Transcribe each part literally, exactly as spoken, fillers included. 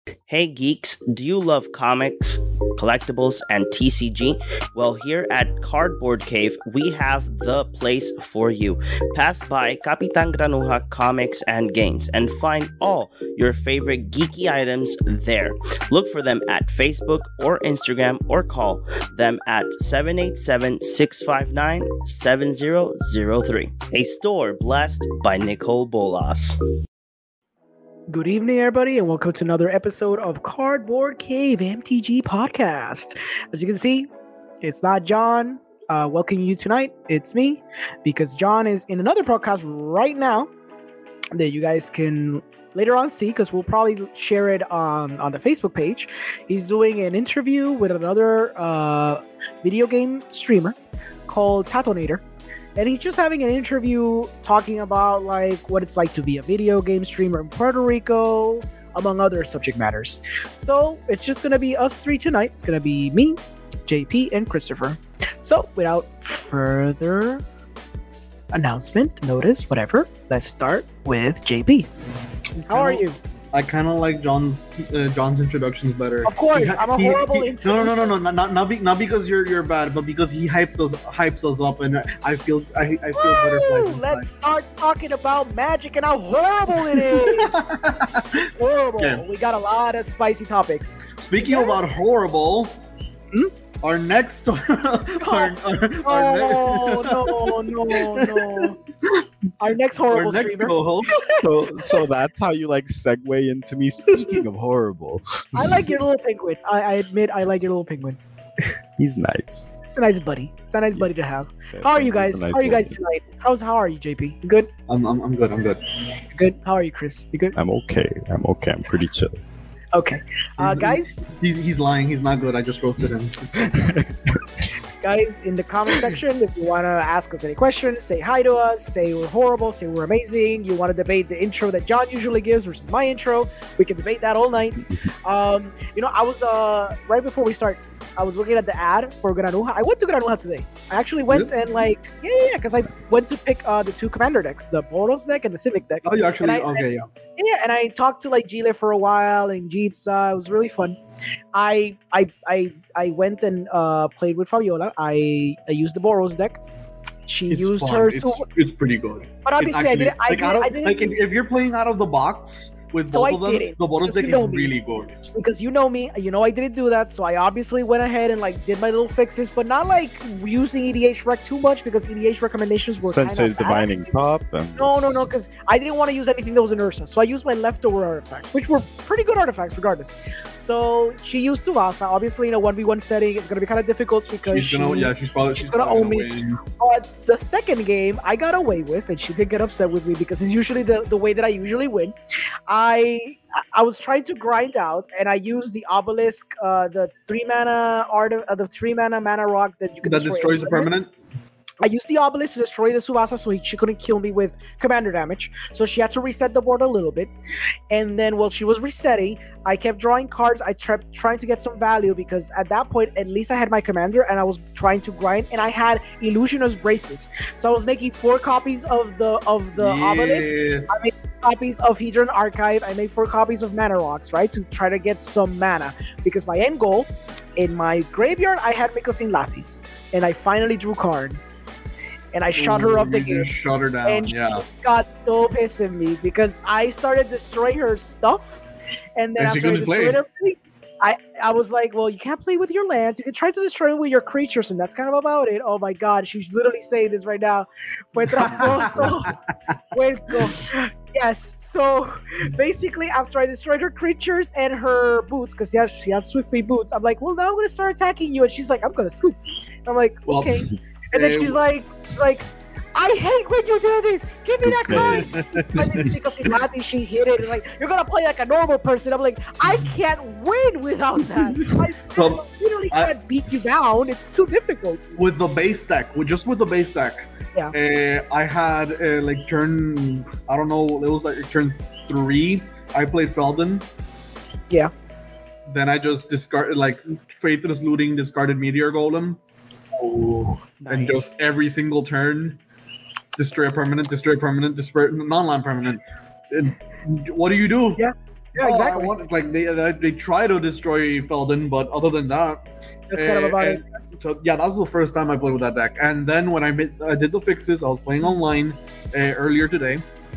Hey geeks, do you love comics, collectibles, and T C G? Well, here at Cardboard Cave, we have the place for you. Pass by Kapitan Granuja Comics and Games and find all your favorite geeky items there. Look for them at Facebook or Instagram or call them at seven eight seven, six five nine, seven zero zero three. A store blessed by Nicole Bolas. Good evening, everybody, and welcome to another episode of Cardboard Cave M T G Podcast. As you can see, it's not John uh, welcoming you tonight. It's me, because John is in another podcast right now that you guys can later on see, because we'll probably share it on, on the Facebook page. He's doing an interview with another uh, video game streamer called Tatonator. And he's just having an interview talking about like what it's like to be a video game streamer in Puerto Rico, among other subject matters. So it's just going to be us three tonight. It's going to be me, J P, and Christopher. So without further announcement, notice, whatever, let's start with J P. How are you? I kind of like John's uh, John's introductions better. Of course, ha- I'm a he, horrible he, introducer. No, no, no, no, no, not not, be, not because you're you're bad, but because he hypes us hypes us up, and I feel I, I feel Woo! butterflies. Let's start talking about Magic and how horrible it is. Horrible. Okay. We got a lot of spicy topics. Speaking Yeah. about horrible, Hmm? our next our, our, our, Oh, no, no, no. Our next our horrible next streamer. co-host. so so that's how you like segue into me speaking of horrible. I like your little penguin. I, I admit I like your little penguin. He's nice. It's a nice buddy. It's a nice buddy to have. Yeah, How are you he's a guys? nice How are you boy. guys tonight? How's how are you, J P? You good? I'm, I'm I'm good. I'm good. You good? How are you, Chris? You good? I'm okay. I'm okay. I'm pretty chill. Okay. Uh, He's- guys, He's he's lying. He's not good. I just roasted him. He's fine. guys, in the comment section, if you want to ask us any questions, say hi to us, say we're horrible, say we're amazing. You want to debate the intro that John usually gives versus my intro, we can debate that all night. Um, you know, I was uh right before we start, I was looking at the ad for Granuja. I went to Granuja today. I actually went Really? and like yeah, yeah, yeah, because I went to pick uh the two commander decks, the Boros deck and the Civic deck. Oh, you actually And I- okay? Yeah. Yeah, and I talked to like Gile for a while and Jitsa. It was really fun. I I I I went and uh played with Fabiola. I I used the Boros deck. She It's used fun. hers It's, too, it's pretty good. but obviously It's I didn't. I, like, did, out of- I didn't like if, if you're playing out of the box with So both I of them, didn't, the bonus because deck you know is me. really good. because you know me. You know I didn't do that, so I obviously went ahead and like did my little fixes, but not like using E D H rec too much because E D H recommendations were kind Sensei's of bad. divining top. And No, no, no, because I didn't want to use anything that was an Ursa. So I used my leftover artifacts, which were pretty good artifacts regardless. So she used Tuvasa. Obviously, in a one v one setting, it's going to be kind of difficult because She's gonna, she, yeah, she's probably she's she's gonna probably own me. win. But the second game, I got away with, and she did get upset with me because it's usually the, the way that I usually win. I I was trying to grind out, and I used the obelisk, uh, the three mana art, of, uh, the three mana mana rock that you can That destroy destroys the any permanent. permanent. I used the obelisk to destroy the Subasa so he, she couldn't kill me with commander damage. So she had to reset the board a little bit. And then while she was resetting, I kept drawing cards. I kept trying to get some value because at that point, at least I had my commander and I was trying to grind. And I had Illusionist Braces. So I was making four copies of the of the obelisk. Yeah. I made copies of Hedron Archive. I made four copies of Mana Rocks, right? To try to get some mana. Because my end goal, in my graveyard, I had Mycosine Lathis. And I finally drew Karn. And I shot her off the You game. just shut her down. And yeah. she got so pissed at me because I started destroying her stuff. And then And she after I couldn't destroyed play. everything, I, I was like, well, you can't play with your lands. You can try to destroy them with your creatures, and that's kind of about it. Oh my god, she's literally saying this right now. Fue tramposo. Puerco. Yes, so basically after I destroyed her creatures and her boots, because she has, she has swift free boots, I'm like, well, now I'm going to start attacking you. And she's like, I'm going to scoop. And I'm like, Well, okay. And then eh, she's like, she's like, I hate when you do this. Give me that Scoop card. And then because Imati, she hit it. And like, you're gonna play like a normal person. I'm like, I can't win without that. I So, literally I- can't beat you down. It's too difficult. with the base deck, with just with the base deck, Yeah. uh, I had uh, like turn, I don't know, it was like turn three. I played Felden. Yeah. Then I just discarded like Faithless Looting, discarded Meteor Golem, Oh, and just every single turn, destroy a permanent, destroy a permanent, destroy non-land permanent. And what do you do? Yeah. Yeah, Oh, exactly. I want, like they, they they try to destroy Felden, but other than that, That's kind of uh, about and- it. So yeah, that was the first time I played with that deck. And then when I made, I did the fixes, I was playing online uh, earlier today,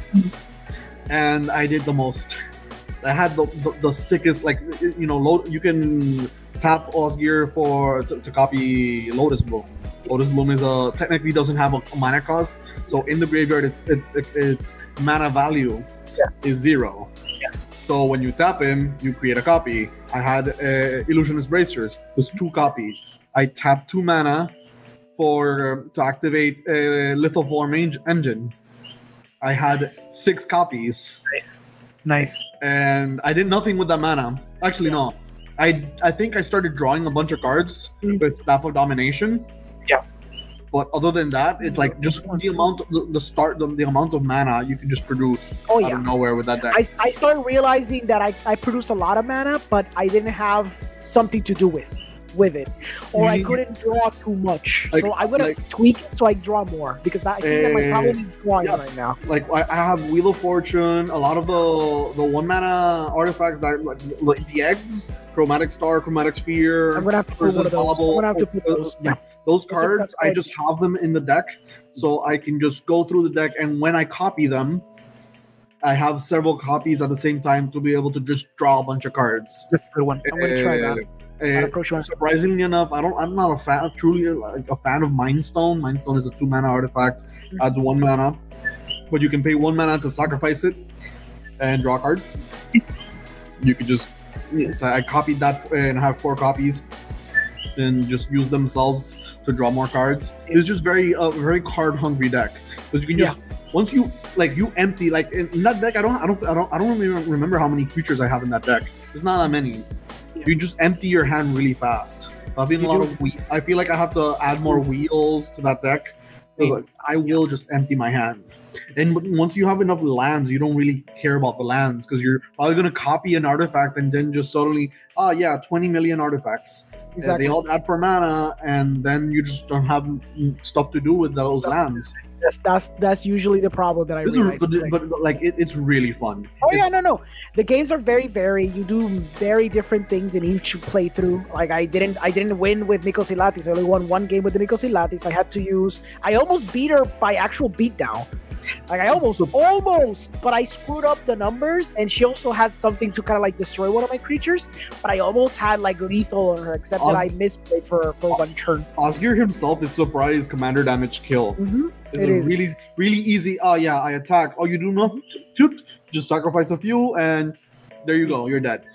and I did the most. I had the, the, the sickest, like you know, load. You can tap Osgear for to, to copy Lotus Bloom. Lotus Bloom is a technically doesn't have a, a mana cost, so in the graveyard, it's it's it's mana value Yes. is zero. Yes. So when you tap him, you create a copy. I had uh, Illusionist Bracers. There's two copies. I tapped two mana for to activate a Lethal Form en- engine. I had Nice. six copies, Nice. Nice. and I did nothing with that mana. Actually, no. I I think I started drawing a bunch of cards Mm. with Staff of Domination. Yeah. But other than that, it's like just the amount, the, the start, the, the amount of mana you can just produce Oh, out yeah. of nowhere with that deck. I, I started realizing that I, I produce a lot of mana, but I didn't have something to do with with it, or I You- couldn't draw too much. Like- so I'm gonna like- tweak it so I draw more because I think that my Eh, problem is drawing yeah. right now. Like I, I have Wheel of Fortune, a lot of the the one mana artifacts that like, like the eggs, Chromatic Star, Chromatic Sphere. I'm gonna have to put one of those. I'm Versus gonna have to put Bauble, those. uh, Yeah. Those are- cards, that's I right. just have them in the deck, so I can just go through the deck, and when I copy them, I have several copies at the same time to be able to just draw a bunch of cards. That's a good one. I'm gonna try that. Uh, That uh, approach one. surprisingly enough, I don't. I'm not a fan, truly like a fan of Mindstone. Mindstone is a two mana artifact, adds one mana, but you can pay one mana to sacrifice it and draw a card. You could just. So I copied that and have four copies, and just use themselves to draw more cards. It's just very, a very card hungry deck because you can just once you like you empty like in, in that deck. I don't, I don't, I don't, I don't even remember how many creatures I have in that deck. There's not that many. You just empty your hand really fast. I've been a You lot do. of whe- I feel like I have to add more wheels to that deck. 'Cause, like, I will just empty my hand. And w- once you have enough lands, you don't really care about the lands because you're probably gonna copy an artifact and then just suddenly, oh yeah, twenty million artifacts. And Exactly. they all add for mana, and then you just don't have mm, stuff to do with those Stuff. lands. That's that's that's usually the problem that I This is, realize. but, It's like- but, but, like it, it's really fun. Oh It's- yeah, no, no. The games are very varied. You do very different things in each playthrough. Like I didn't, I didn't win with Nikos Ilatis. I only won one game with the Nikos Ilatis. I had to use. I almost beat her by actual beatdown. Like I almost, almost, but I screwed up the numbers, and she also had something to kind of like destroy one of my creatures. But I almost had like lethal on her, except that I misplayed for for one turn. Osgear himself is surprised commander damage kill. Mm-hmm. It's It a is. really, really easy. Oh yeah, I attack. Oh, you do nothing. Toot, just sacrifice a few, and there you go. You're dead.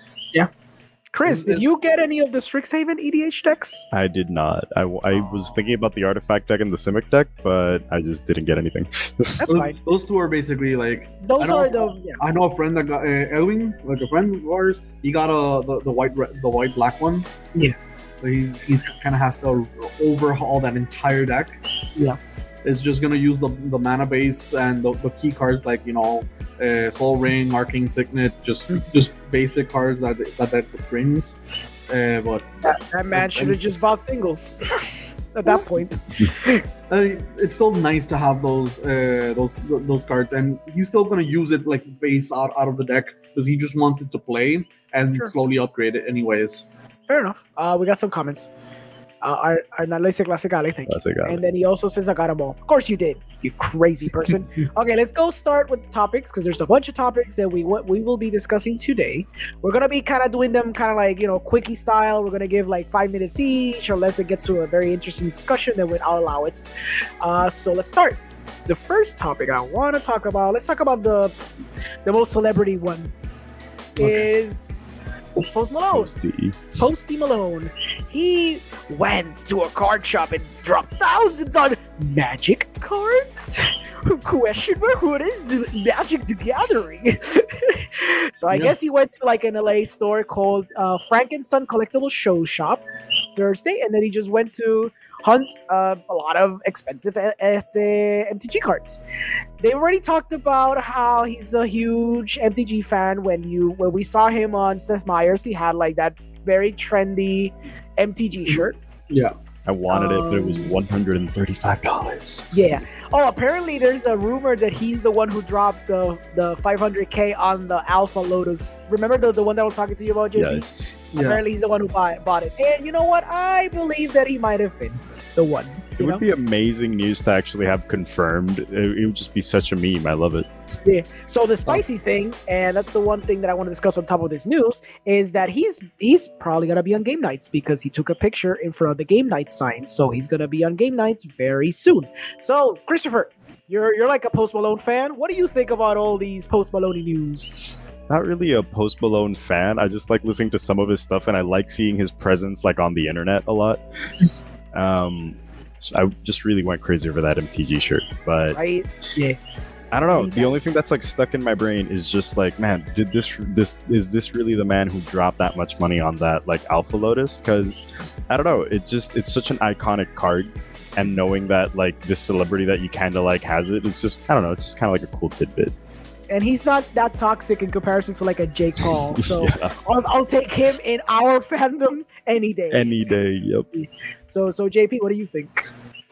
Chris, Is did it- you get any of the Strixhaven E D H decks? I did not. I, w- I was thinking about the artifact deck and the Simic deck, but I just didn't get anything. That's Those, fine. those two are basically like. Those I are don't- the yeah. I know a friend that got uh, Edwin, like a friend of ours. He got a the, the white re- the white black one. Yeah. So he's he's kind of has to overhaul that entire deck. Yeah. It's just gonna use the the mana base and the, the key cards like you know, uh, Soul Ring, Arcane Signet, just Mm. just basic cards that that that brings. Uh, but That, that man should have just bought singles at that point. uh, it's still nice to have those uh, those those cards, and he's still gonna use it like base out, out of the deck because he just wants it to play and Sure. slowly upgrade it anyways. Fair enough. Uh, we got some comments. Uh, our our Nalese Classicale, thank you. That's a guy. And then he also says, I got them all. Of course you did, you crazy person. Okay, let's go start with the topics because there's a bunch of topics that we wa- we will be discussing today. We're going to be kind of doing them kind of like, you know, quickie style. We're going to give like five minutes each, unless it gets to a very interesting discussion, then we'll, I'll allow it. Uh, so let's start. The first topic I want to talk about, let's talk about the, the most celebrity one, Okay. is Post Malone. Posty. Posty Malone. He went to a card shop and dropped thousands on magic cards? Question mark, what is this Magic the Gathering? So I Yeah. guess he went to like an L A store called uh, Frankenstein Collectible Show Shop Thursday, and then he just went to hunt uh, a lot of expensive uh, uh, M T G cards. They already talked about how he's a huge M T G fan. When you when we saw him on Seth Meyers, he had like that very trendy M T G shirt. Yeah. I wanted it, but it was Um, one hundred and thirty-five dollars. Yeah. Oh, apparently there's a rumor that he's the one who dropped the the five hundred K on the Alpha Lotus. Remember the, the one that I was talking to you about, J P? Yes. Yeah. Apparently he's the one who bought, bought it. And you know what? I believe that he might have been the one. It You would know? be amazing news to actually have confirmed. It, it would just be such a meme. I love it. So the spicy thing, and that's the one thing that I want to discuss on top of this news, is that he's he's probably gonna be on game nights because he took a picture in front of the game night sign. So he's gonna be on game nights very soon. So Christopher, you're you're like a Post Malone fan. What do you think about all these Post Malone news? Not really a Post Malone fan. I just like listening to some of his stuff, and I like seeing his presence like on the internet a lot. Um, so I just really went crazy over that M T G shirt, but Right? Yeah. I don't know. Need The that. only thing that's like stuck in my brain is just like, man, did this this is this really the man who dropped that much money on that like Alpha Lotus? Because I don't know. It just it's such an iconic card, and knowing that like this celebrity that you kind of like has it, it's just I don't know. It's just kind of like a cool tidbit. And he's not that toxic in comparison to like a Jake Paul. So Yeah. I'll, I'll take him in our fandom any day. Any day. Yep. So so J P, what do you think?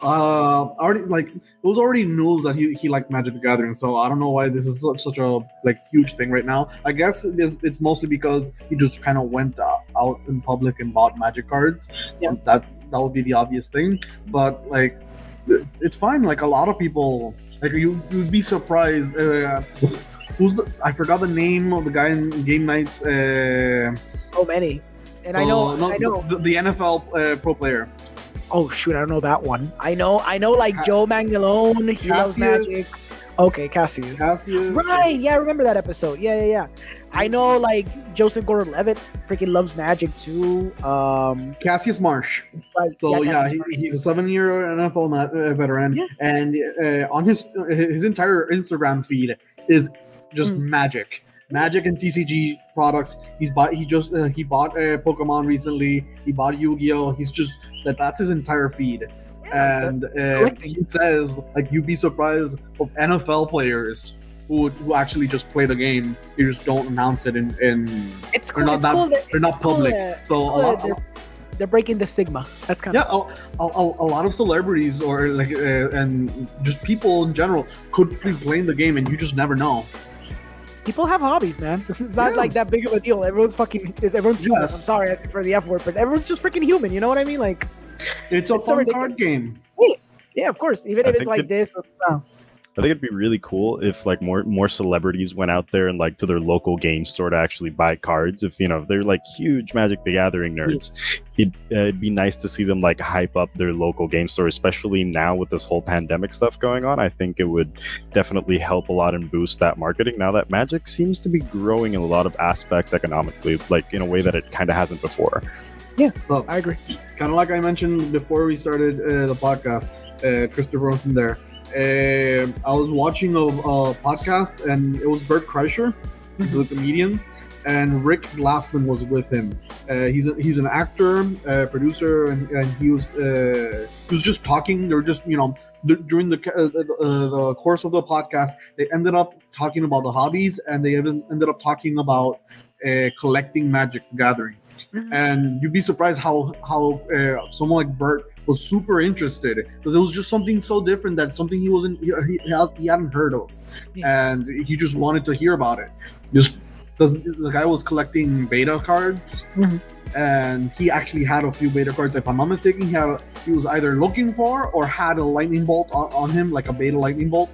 Uh, already like it was already news that he, he liked Magic the Gathering, so I don't know why this is such, such a like huge thing right now. I guess it's, it's mostly because he just kind of went uh, out in public and bought Magic cards. Yeah. And that that would be the obvious thing, but like it- it's fine. Like a lot of people, like you you'd be surprised. Uh, who's the? I forgot the name of the guy in Game Nights. Uh, So many. And I know uh, no, I know. the, the N F L uh, pro player. Oh shoot, I don't know that one. I know I know like Ca- Joe Magnolone, he loves Magic. Cassius. Okay, Cassius. Cassius. Right, yeah, I remember that episode. Yeah, yeah, yeah. I know like Joseph Gordon-Levitt freaking loves Magic too. Um, Cassius Marsh. right, So yeah, Cassius he, Marsh. he's a seven-year N F L ma- uh, veteran, Yeah. and uh, on his his entire Instagram feed is just Mm. Magic, Magic and T C G products. He's bought. He just uh, he bought uh, Pokemon recently. He bought Yu-Gi-Oh. He's just that. That's his entire feed, Yeah, and uh, collecting. he says like you'd be surprised of N F L players who who actually just play the game. They just don't announce it in in. it's they're cool. not It's that- cool that, They're not it's cool public. that- So a cool that lot. they're, they're breaking the stigma. That's kind Yeah, of a, a, a lot of celebrities or like uh, and just people in general could be playing the game, and you just never know. people have hobbies, man. This is not Yeah. like that big of a deal. Everyone's fucking everyone's human. I'm Yes. sorry asking for the F word, but everyone's just freaking human. You know what I mean? Like, It's a It's so fun ridiculous. card game. yeah, of course. Even I if it's think like that- this. uh, I think it'd be really cool if like more more celebrities went out there and like to their local game store to actually buy cards. If you know if they're like huge Magic the Gathering nerds, it'd, uh, it'd be nice to see them like hype up their local game store, especially now with this whole pandemic stuff going on. I think it would definitely help a lot and boost that marketing. Now that Magic seems to be growing in a lot of aspects economically, like in a way that it kind of hasn't before. So, I agree. kind of like I mentioned before we started uh, the podcast, uh, Christopher wasn't there. Uh, I was watching a, a podcast, and it was Bert Kreischer, he's a comedian, and Rick Glassman was with him. Uh, he's a, he's an actor, uh, producer, and, and he was uh, he was just talking. They were just you know d- during the, uh, the uh, the course of the podcast, they ended up talking about the hobbies, and they even ended up talking about uh, collecting Magic the Gathering. Mhm. And you'd be surprised how how uh, someone like Bert was super interested because it was just something so different that something he wasn't he, he, he hadn't heard of, Yeah. and he just wanted to hear about it. Just because the guy was collecting beta cards, Mhm. and he actually had a few beta cards. If I'm not mistaken, he had a, he was either looking for or had a lightning bolt on, on him, like a beta lightning bolt,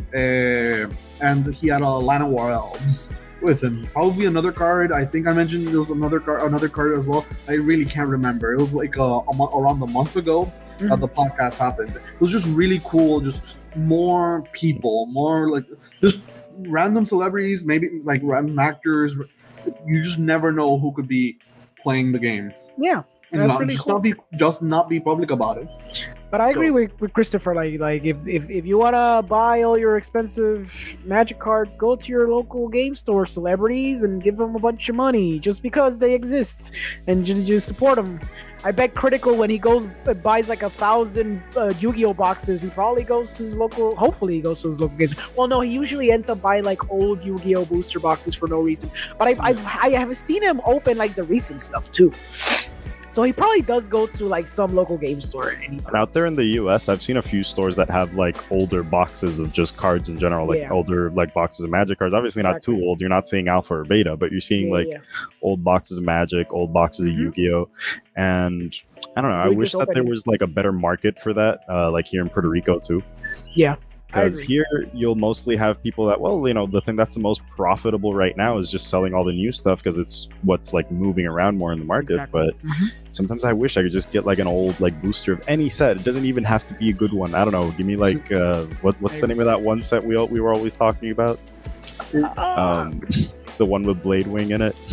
uh, and he had a Llanowar Elves with him. Probably another card. I think I mentioned there was another card, another card as well. I really can't remember. It was like a, a month, around a month ago that Mhm. the podcast happened. It was just really cool. Just more people, more like just random celebrities, maybe like random actors. You just never know who could be playing the game. Yeah. And That's not, really just cool. not be just not be public about it. But I So- agree with, with Christopher. Like, like if, if, if you wanna buy all your expensive Magic cards, go to your local game store celebrities and give them a bunch of money just because they exist, and just, just support them. I bet Critical when he goes uh, buys like a thousand uh, Yu-Gi-Oh boxes, he probably goes to his local. Hopefully, he goes to his local game. Well, no, he usually ends up buying like old Yu-Gi-Oh booster boxes for no reason. But I've, I've I have seen him open like the recent stuff too. So he probably does go to like some local game store. And, he And out there in the U S, I've seen a few stores that have like older boxes of just cards in general, like Yeah. older like boxes of Magic cards. Obviously, not Exactly. too old. You're not seeing Alpha or Beta, but you're seeing Yeah, like yeah. old boxes of Magic, old boxes Mhm. of Yu-Gi-Oh, and I don't know. I Really wish just that there opening. was like a better market for that, uh, like here in Puerto Rico too. Yeah, I Because agree. here you'll mostly have people that, well, you know, the thing that's the most profitable right now is just selling all the new stuff because it's what's like moving around more in the market. Exactly. But Mhm. sometimes I wish I could just get like an old like booster of any set. It doesn't even have to be a good one. I don't know. Give me like uh, what what's the name of that one set we all, we were always talking about? Ah, Um, the one with Blade Wing in it.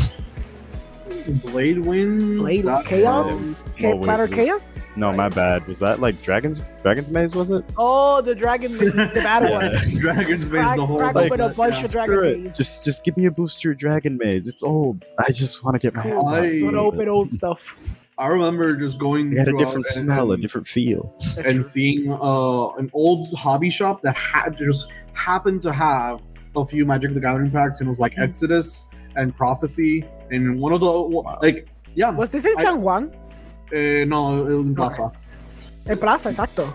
Blade Wind. Blade That's, Chaos? um, Cha- oh, wait, Platter was it- Chaos? No, my bad. Was that like Dragon's Dragon's Maze? Was it? Oh, the Dragon Maze, the bad Yeah. one. Dragon's Maze, Crack, the whole crack like, open a that, bunch yeah. of Dragon Screw it. Maze. Just just give me a booster of Dragon Maze. It's old. I just want to get my Cool. hands on I- it. Just want to open old stuff. I remember just going It had a throughout different and- smell, a and- different feel. That's and true. seeing uh, an old hobby shop that had just happened to have a few Magic the Gathering packs, and it was like Mm. Exodus and Prophecy, and one of the like yeah, Was this in I- San Juan? uh, no, it was in Plaza, En Plaza, exacto.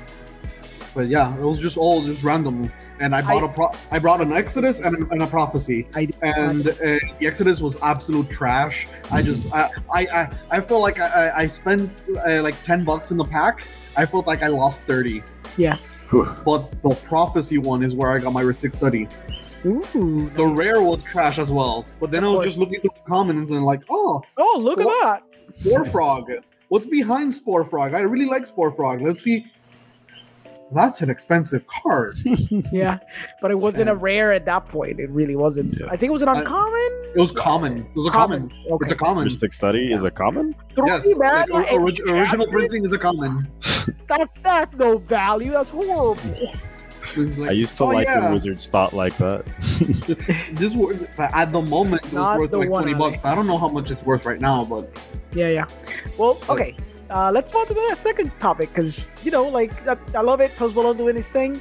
but yeah, it was just all just random. And I bought I- a pro- I brought an Exodus and a, and a Prophecy, I did and uh, the Exodus was absolute trash. I just I I I, I felt like I, I- I spent uh, like ten bucks in the pack. I felt like I lost thirty. Yeah. But the Prophecy one is where I got my Ristic Study. Ooh. The nice. rare was trash as well. But then Of I was course. just looking through the comments and like, oh, Oh, look Spore- at that. Spore Frog. What's behind Spore Frog? I really like Spore Frog. Let's see. That's an expensive card. Yeah, but it wasn't a And- rare at that point. It really wasn't. Yeah. I think it was an I- uncommon. It was common. It was a common. Okay. It's a common. Mystic Study is a common? Three Yes. mana Like, or- and orig- original Chapman? printing is a common. That's that's no value. That's horrible. It's like, I used to oh, like yeah, when Wizards thought like that. this was at the moment It's it was not worth the like one twenty I bucks. I don't know how much it's worth right now, but Yeah, yeah. Well, okay. Uh, let's move on to the second topic because you know, like I, I love it. Post Malone doing his thing.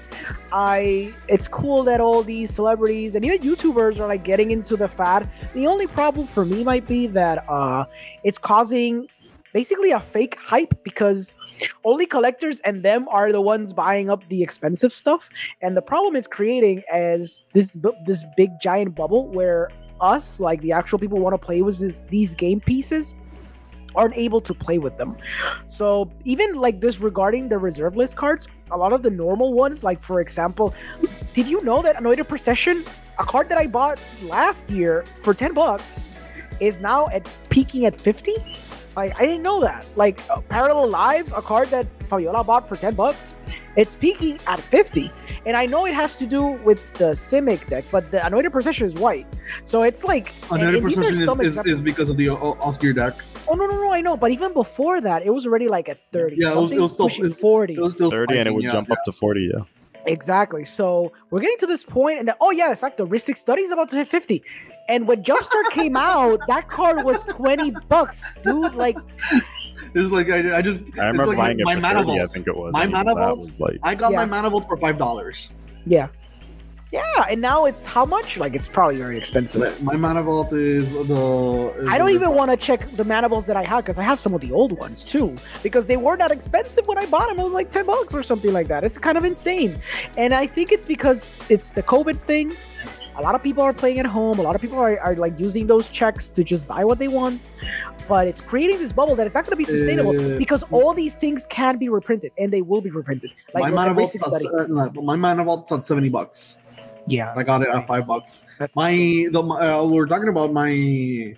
I. It's cool that all these celebrities and even YouTubers are like getting into the fad. The only problem for me might be that uh, it's causing basically a fake hype because only collectors and them are the ones buying up the expensive stuff, and the problem it's creating is this bu- this big giant bubble where us, like the actual people who want to play with this, these game pieces, aren't able to play with them. So even like disregarding the reserve list cards, a lot of the normal ones, like for example, did you know that Anointed Procession, a card that I bought last year for ten bucks, is now at peaking at fifty? Like I didn't know that. Like uh, Parallel Lives, a card that Fabiola bought for ten bucks, it's peaking at fifty. And I know it has to do with the Simic deck, but the Anointed Procession is white. So it's like and- another and these are perception some is, is, examples. is because of the uh, Oscar deck. Oh no, no, no! I know, but even before that, it was already like at thirty. Yeah, it was- something it was still- pushing it was- forty. It was still thirty and it spiking, would yeah, jump yeah. up to forty, yeah. Exactly. So we're getting to this point, and then, oh yeah, it's like the Ristic Study is about to hit fifty. And when Jumpstart came out, that card was twenty bucks, dude. Like, It's like I, I just I remember it's like buying my, it for my mana thirty, I vault. think it was. My and even mana that vault? was like I got Yeah. my mana vault for five dollars. yeah, yeah. And now it's how much? Like, it's probably very expensive. My mana vault is the. Is I don't the- even want to check the mana balls that I had because I have some of the old ones too. Because they weren't that expensive when I bought them. It was like ten bucks or something like that. It's kind of insane. And I think it's because it's the COVID thing. A lot of people are playing at home. A lot of people are, are like using those checks to just buy what they want. But it's creating this bubble that it's not going to be sustainable Uh, because all these things can be reprinted and they will be reprinted. Like my look mana at vault's Ristic at, Study. uh, no, my mana vault's at seventy bucks. Yeah, I got it that's at five bucks. That's My insane. the uh, we're talking about my.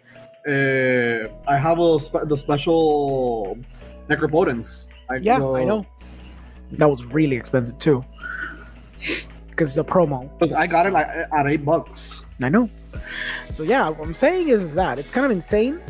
Uh, I have a spe- the special Necropotence. I, Yeah, the- I know. That was really expensive too. Because it's a promo. 'cause I got it at, at eight bucks. I know. So yeah, what I'm saying is that it's kind of insane.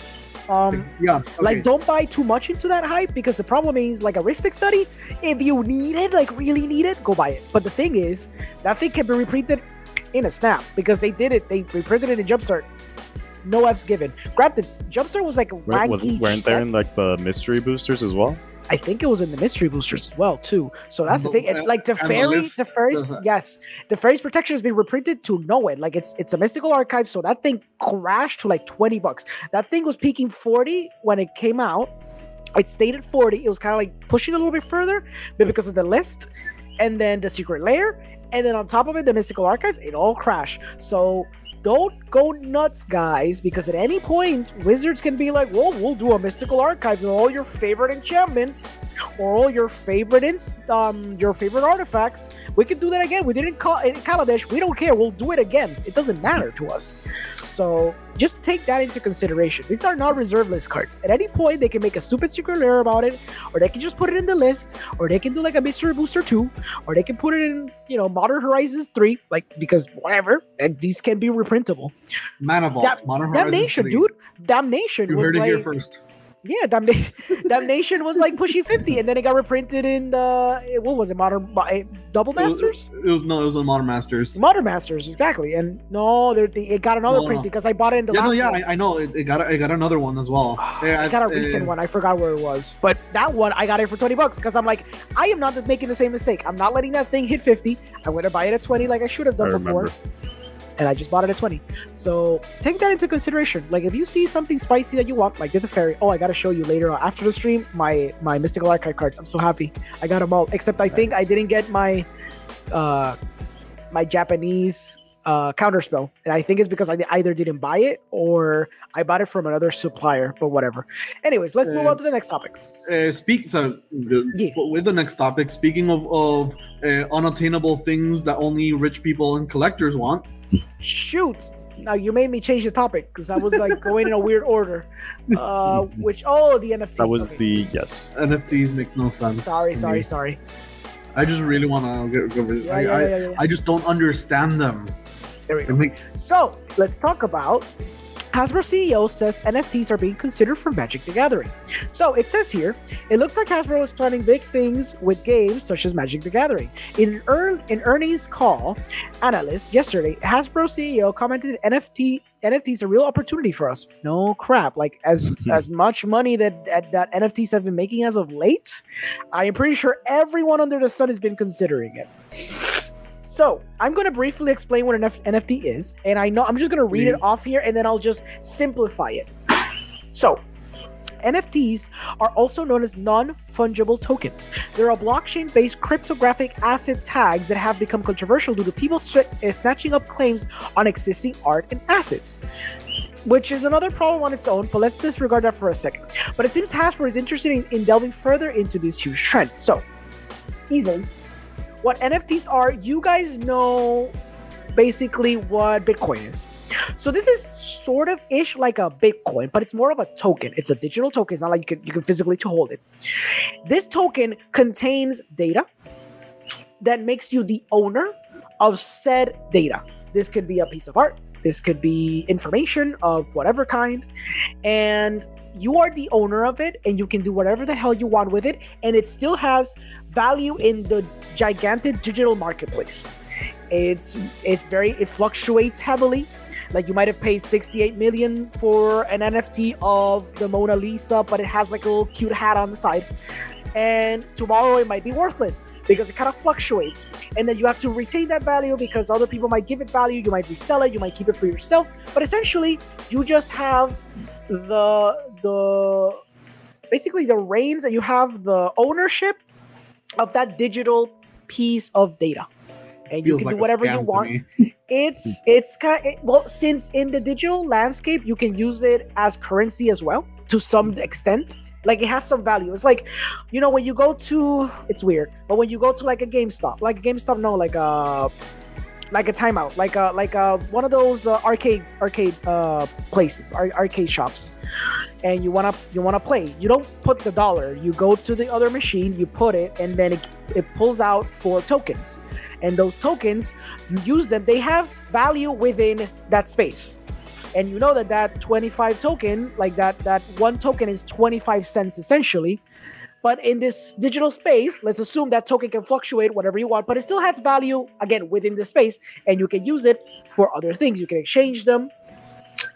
Um, Yeah, okay. like don't buy too much into that hype because the problem is like a Ristic Study. If you need it, like really need it, go buy it. But the thing is, that thing can be reprinted in a snap because they did it. They reprinted it in Jumpstart. No F's given. Granted, Jumpstart was like a Wa- was, wanky weren't there set. in like the mystery boosters as well? I think it was in the mystery boosters as well too. So that's the And the- thing. And, like the and the fairy, list the fairies, does that. yes, the fairies protection has been reprinted to no end. Like it's it's a mystical archive, so that thing crashed to like twenty bucks. That thing was peaking forty when it came out. It stayed at forty. It was kind of like pushing a little bit further, but because of the list, and then the secret lair, and then on top of it, the mystical archives, it all crashed. So don't go nuts, guys, because at any point, Wizards can be like, well, we'll do a mystical archives and all your favorite enchantments or all your favorite inst- um your favorite artifacts. We can do that again. We didn't call it Kaladesh. We don't care. We'll do it again. It doesn't matter to us. So just take that into consideration. These are not reserve list cards. At any point, they can make a stupid secret lair about it, or they can just put it in the list, or they can do like a mystery booster two, or they can put it in, you know, Modern Horizons three, like because whatever. And these can be reprintable. Mana Vault, Dam- Modern Horizons Damnation, three. dude. Damnation You was heard it like here first. yeah, Damnation. Damnation was like pushing fifty, and then it got reprinted in the what was it, Modern eh, Double It was, Masters, it was no, it was on Modern Masters. Modern Masters, exactly. And no, there- they- it got another No, print no. because I bought it in the Yeah, last no, yeah, one. I, I know. It, it got it got another one as well. Yeah, I got a uh, recent one. I forgot where it was, but that one I got it for twenty bucks because I'm like, I am not making the same mistake. I'm not letting that thing hit fifty. I'm going to buy it at twenty, like I should have I done before. remember. And I just bought it at twenty. So take that into consideration. Like if you see something spicy that you want, like the fairy. Oh, I gotta show you later on after the stream my my mystical archive cards. I'm so happy. I got them all. Except I think I didn't get my uh my Japanese uh counterspell. And I think it's because I either didn't buy it or I bought it from another supplier, but whatever. Anyways, let's move Uh, on to the next topic. Uh, speak so uh, Yeah. with the next topic. Speaking of of uh, unattainable things that only rich people and collectors want. Shoot. Now you made me change the topic because I was like going in a weird order. Uh which oh the N F T. That was Okay. the yes. N F Ts makes no sense. Sorry, to sorry, me. sorry. I just really want to get, get rid. Yeah, I, yeah, I, yeah, yeah, yeah. I just don't understand them. There we They go. make- So let's talk about Hasbro C E O says N F Ts are being considered for Magic the Gathering. So it says here, it looks like Hasbro is planning big things with games such as Magic the Gathering. In an earn, in earnings call, analysts yesterday, Hasbro C E O commented N F T N F Ts a real opportunity for us. No crap. Like as as much money that, that that N F Ts have been making as of late, I am pretty sure everyone under the sun has been considering it. So I'm going to briefly explain what an F- N F T is, and I know I'm just going to read Please. it off here, and then I'll just simplify it. So N F Ts are also known as non-fungible tokens. They're a blockchain-based cryptographic asset tags that have become controversial due to people sw- uh, snatching up claims on existing art and assets, which is another problem on its own, but let's disregard that for a second. But it seems Hasbro is interested in, in delving further into this huge trend. So, easily, what N F Ts are, you guys know basically what Bitcoin is. So this is sort of ish like a Bitcoin, but it's more of a token. It's a digital token. It's not like you can you can physically to hold it. This token contains data that makes you the owner of said data. This could be a piece of art. This could be information of whatever kind. And you are the owner of it, and you can do whatever the hell you want with it. And it still has value in the gigantic digital marketplace. It's it's very it fluctuates heavily. Like you might have paid sixty-eight million for an N F T of the Mona Lisa, but it has like a little cute hat on the side. And tomorrow it might be worthless because it kind of fluctuates. And then you have to retain that value because other people might give it value. You might resell it. You might keep it for yourself. But essentially, you just have the the basically the reins, and you have the ownership of that digital piece of data. And you Feels can like do a whatever scam you to want. me. It's it's kind it, well, since in the digital landscape you can use it as currency as well to some extent. Like it has some value. It's like, you know, when you go to, it's weird, but when you go to like a GameStop, like a GameStop, no, like a like a timeout, like a like a one of those uh, arcade arcade uh places, ar- arcade shops, and you wanna you wanna play. You don't put the dollar. You go to the other machine, you put it, and then it it pulls out four tokens, and those tokens you use them. They have value within that space. And you know that that twenty-five token, like that that one token is twenty-five cents essentially. But in this digital space, let's assume that token can fluctuate whatever you want, but it still has value, again, within the space, and you can use it for other things. You can exchange them,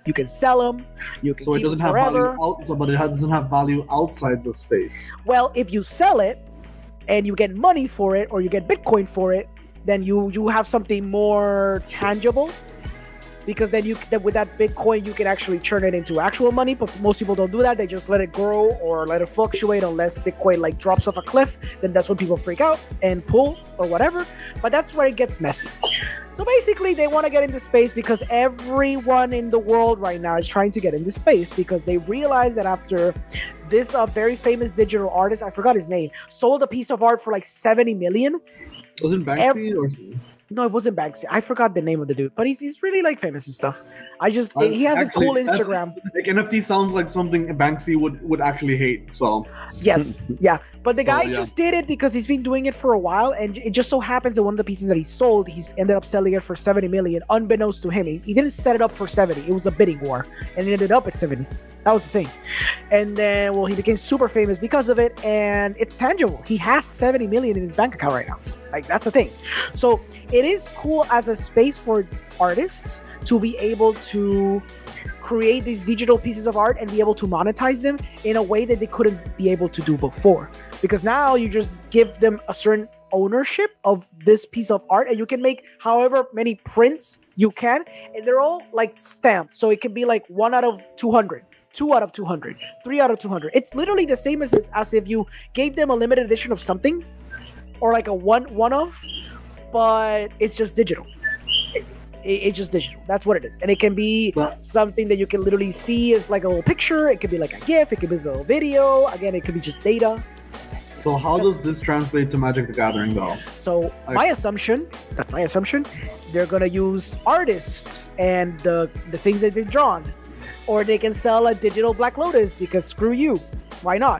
You can sell them. You can So it keep doesn't them have forever. value out, so- but it ha- doesn't have value outside the space. Well, if you sell it and you get money for it, or you get Bitcoin for it, then you you have something more tangible. Because then you then with that Bitcoin you can actually turn it into actual money, but most people don't do that. They just let it grow or let it fluctuate unless Bitcoin like drops off a cliff. Then that's when people freak out and pull or whatever. But that's where it gets messy. So basically, they want to get into space because everyone in the world right now is trying to get into space because they realize that after this uh, very famous digital artist, I forgot his name, sold a piece of art for like seventy million. Wasn't Banksy Ev- or No, it wasn't Banksy. I forgot the name of the dude, but he's he's really like famous and stuff. I just Uh, he has actually, a cool that's- Instagram. like N F T sounds like something Banksy would would actually hate. So Yes, yeah. But the So, guy yeah. just did it because he's been doing it for a while, and it just so happens that one of the pieces that he sold, he's ended up selling it for seventy million, unbeknownst to him. He, he didn't set it up for seventy. It was a bidding war, and it ended up at seventy. That was the thing. And then, well, he became super famous because of it, and it's tangible. He has seventy million in his bank account right now. Like, that's the thing. So it is cool as a space for artists to be able to create these digital pieces of art and be able to monetize them in a way that they couldn't be able to do before. Because now you just give them a certain ownership of this piece of art, and you can make however many prints you can, and they're all like stamped. So it can be like one out of two hundred. Two out of two hundred, three out of two hundred. It's literally the same as as if you gave them a limited edition of something, or like a one one of, but it's just digital. It, it, it's just digital. That's what it is, and it can be But- something that you can literally see as like a little picture. It could be like a GIF. It could be a little video. Again, it could be just data. so how does this translate to Magic the Gathering though? So I- my assumption, that's my assumption, they're gonna use artists and the the things that they've drawn. Or they can sell a digital Black Lotus because screw you, why not?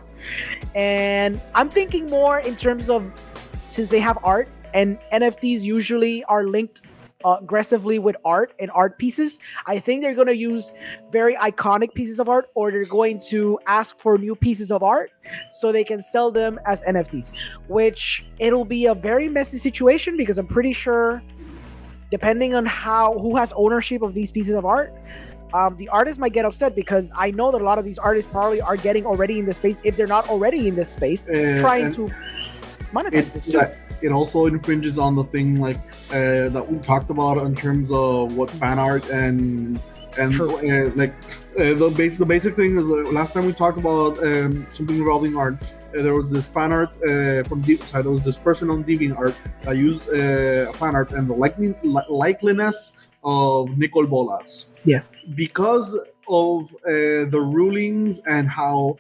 And I'm thinking more in terms of, since they have art and N F Ts usually are linked uh, aggressively with art and art pieces, I think they're going to use very iconic pieces of art, or they're going to ask for new pieces of art so they can sell them as N F Ts, which it'll be a very messy situation because I'm pretty sure, depending on how who has ownership of these pieces of art, Um, the artists might get upset because I know that a lot of these artists probably are getting already in this space, if they're not already in this space, Uh, trying and to monetize this It, too. that- it also infringes on the thing like uh, that we talked about in terms of what fan art and and True. uh, like uh, the basic the basic thing is uh, last time we talked about um, something involving art. Uh, there was this fan art uh, from Deep Side. There was this person on DeviantArt that used uh, fan art and the likely, li- likeliness of Nicole Bolas. Yeah. Because of uh, the rulings and how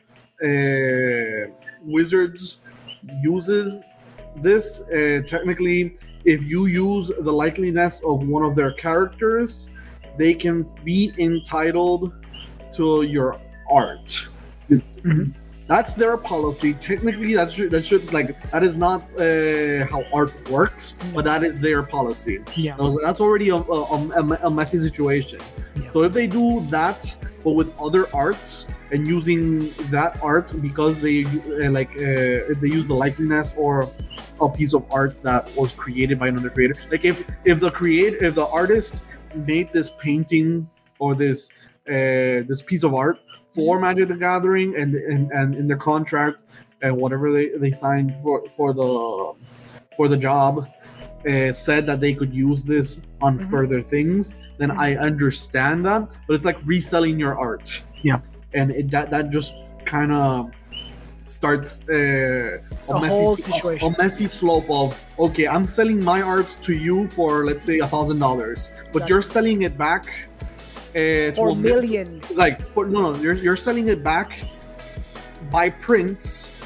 uh, Wizards uses this, uh, technically, if you use the likeliness of one of their characters, they can be entitled to your art. Mhm. That's their policy. Technically, that should, that should like that is not uh, how art works, but that is their policy. Yeah. So that's already a, a, a, a messy situation. Yeah. So if they do that, but with other arts and using that art because they uh, like uh, if they use the likeness or a piece of art that was created by another creator, like if if the create if the artist made this painting or this uh, this piece of art for Magic the Gathering and and, and in their contract and whatever they, they signed for for the for the job uh, said that they could use this on Mhm. further things, then Mhm. I understand that. But it's like reselling your art. Yeah. And it, that that just kind of starts uh, a, A messy whole a- situation. a messy slope of okay, I'm selling my art to you for let's say a thousand dollars, but Exactly. you're selling it back uh, to Or a mil- millions. like but no no you're, you're selling it back by prints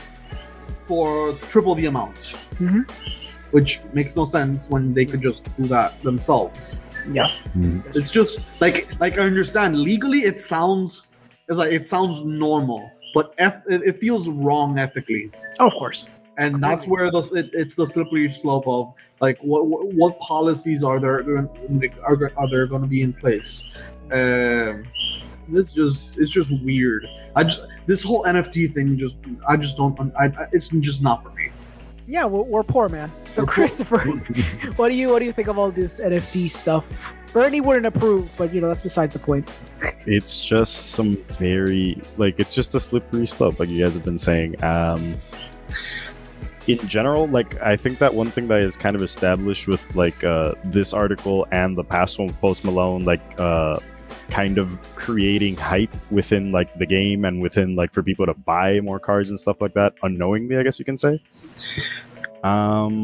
for triple the amount, Mhm. which makes no sense when they could just do that themselves. Yeah. It's just like like I understand legally it sounds it's like it sounds normal, but F, it, it feels wrong ethically. Oh, of course. And that's where the it, it's the slippery slope of like what what, what policies are there are, are there going to be in place. Um, this just it's just weird. I just this whole N F T thing just I just don't I, I it's just not for me. Yeah, we're, we're poor, man. So, We're poor. Christopher, what do you what do you think of all this N F T stuff? Bernie wouldn't approve, but you know that's beside the point. It's just some very like it's just a slippery slope, like you guys have been saying. Um, in general, like I think that one thing that is kind of established with like uh, this article and the past one with Post Malone, like uh, kind of creating hype within like the game and within like for people to buy more cards and stuff like that unknowingly, I guess you can say. Um.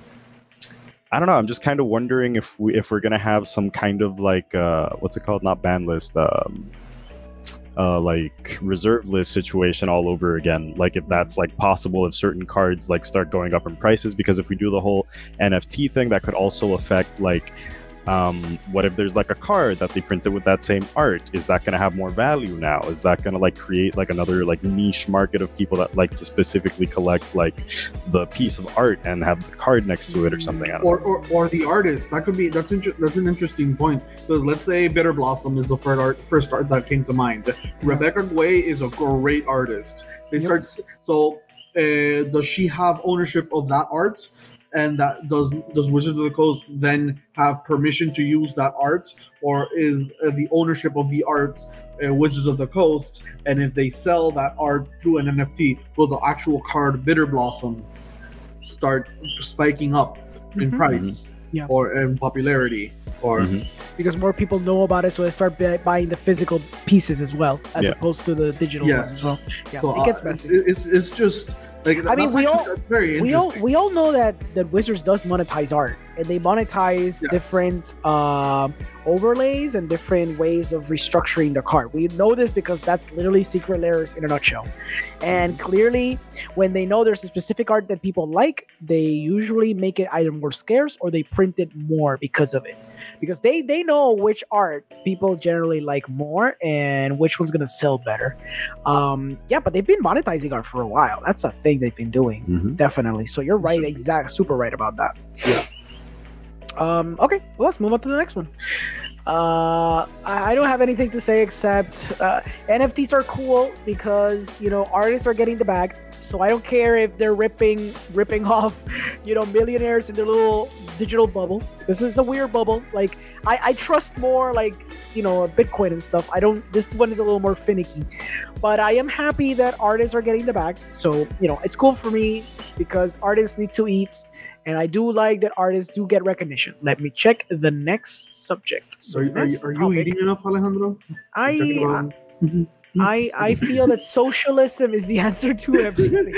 I don't know. I'm just kind of wondering if we if we're gonna have some kind of like uh, what's it called? Not ban list, um, uh, like reserve list situation all over again. Like if that's like possible, if certain cards like start going up in prices, because if we do the whole N F T thing, that could also affect like. Um, what if there's like a card that they printed with that same art? Is that going to have more value now? Is that going to like create like another like niche market of people that like to specifically collect like the piece of art and have the card next to it or something? I don't Or, know. or or the artist. That could be that's inter- that's an interesting point, because let's say Bitter Blossom is the first art first art that came to mind. Rebecca Guay is a great artist. They Yep. start so uh, does she have ownership of that art? And that does does Wizards of the Coast then have permission to use that art, or is uh, the ownership of the art uh, Wizards of the Coast? And if they sell that art through an N F T, will the actual card Bitter Blossom start spiking up in Mhm. price Yeah. or in popularity? Or Mhm. Because more people know about it, so they start bu- buying the physical pieces as well, as Yeah. opposed to the digital Yes. ones as well. Yeah, so, it gets uh, messy. it- it's it's just like I mean, that's we actually- all- that's very we all interesting. we all know that that Wizards does monetize art, and they monetize Yes. different um, overlays and different ways of restructuring the card. We know this because that's literally Secret Lairs in a nutshell. And clearly, when they know there's a specific art that people like, they usually make it either more scarce or they print it more because of it. Because they they know which art people generally like more and which one's gonna sell better. Um, yeah, but they've been monetizing art for a while. That's a thing they've been doing. Mhm. Definitely. So you're right, Sure. exact, super right about that. Yeah. Um. Okay. Well, let's move on to the next one. Uh, I, I don't have anything to say except uh, N F Ts are cool because you know artists are getting the bag. So I don't care if they're ripping ripping off, you know, millionaires in their little digital bubble. This is a weird bubble. Like I, I trust more like you know Bitcoin and stuff. I don't. This one is a little more finicky, but I am happy that artists are getting the bag. So you know it's cool for me because artists need to eat. And I do like that artists do get recognition. Let me check the next subject. So Are, the are, you, next are you topic, eating enough, Alejandro? I, You're talking I about- Mhm. I I feel that socialism is the answer to everything.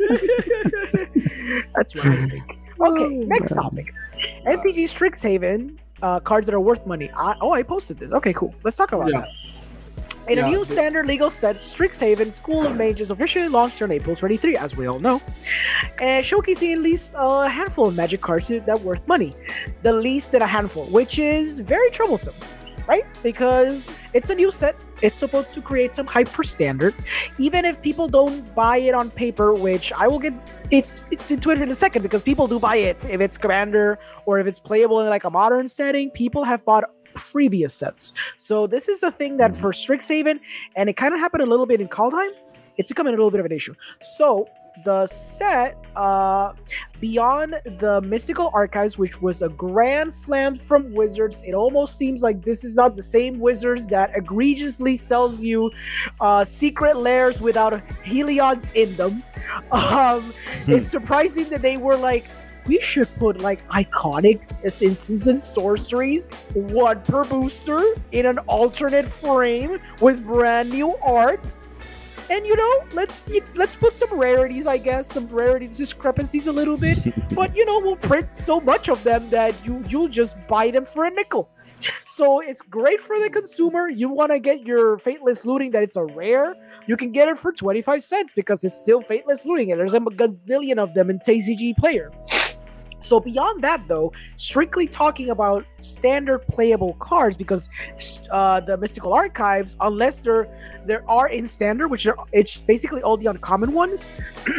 That's what I think. Okay, Oh, next topic. M T G Strixhaven uh, cards that are worth money. I, oh, I posted this. Okay, cool. Let's talk about Yeah. that. In Yeah, a new the- standard legal set, Strixhaven School of Mages officially launched on April twenty-third, as we all know, and showcasing at least a handful of Magic cards that are worth money. The least than a handful, which is very troublesome, right? Because it's a new set. It's supposed to create some hype for standard. Even if people don't buy it on paper, which I will get it, it into it in a second, because people do buy it if it's Commander or if it's playable in like a modern setting. People have bought previous sets. So this is a thing that for Strixhaven, and it kind of happened a little bit in Kaldheim, it's becoming a little bit of an issue. So the set, uh, beyond the Mystical Archives, which was a grand slam from Wizards, it almost seems like this is not the same Wizards that egregiously sells you uh, Secret Lairs without Helions in them. Um, it's surprising that they were like, we should put like iconic instances and sorceries, one per booster in an alternate frame with brand new art. And you know, let's let's put some rarities, I guess, some rarities discrepancies a little bit. But you know, we'll print so much of them that you you'll just buy them for a nickel. So it's great for the consumer. You want to get your Fateless Looting that it's a rare, you can get it for twenty-five cents because it's still Fateless Looting, and there's a gazillion of them in T C G Player. So beyond that, though, strictly talking about standard playable cards, because uh, the Mystical Archives, unless they're there are in standard, which are it's basically all the uncommon ones,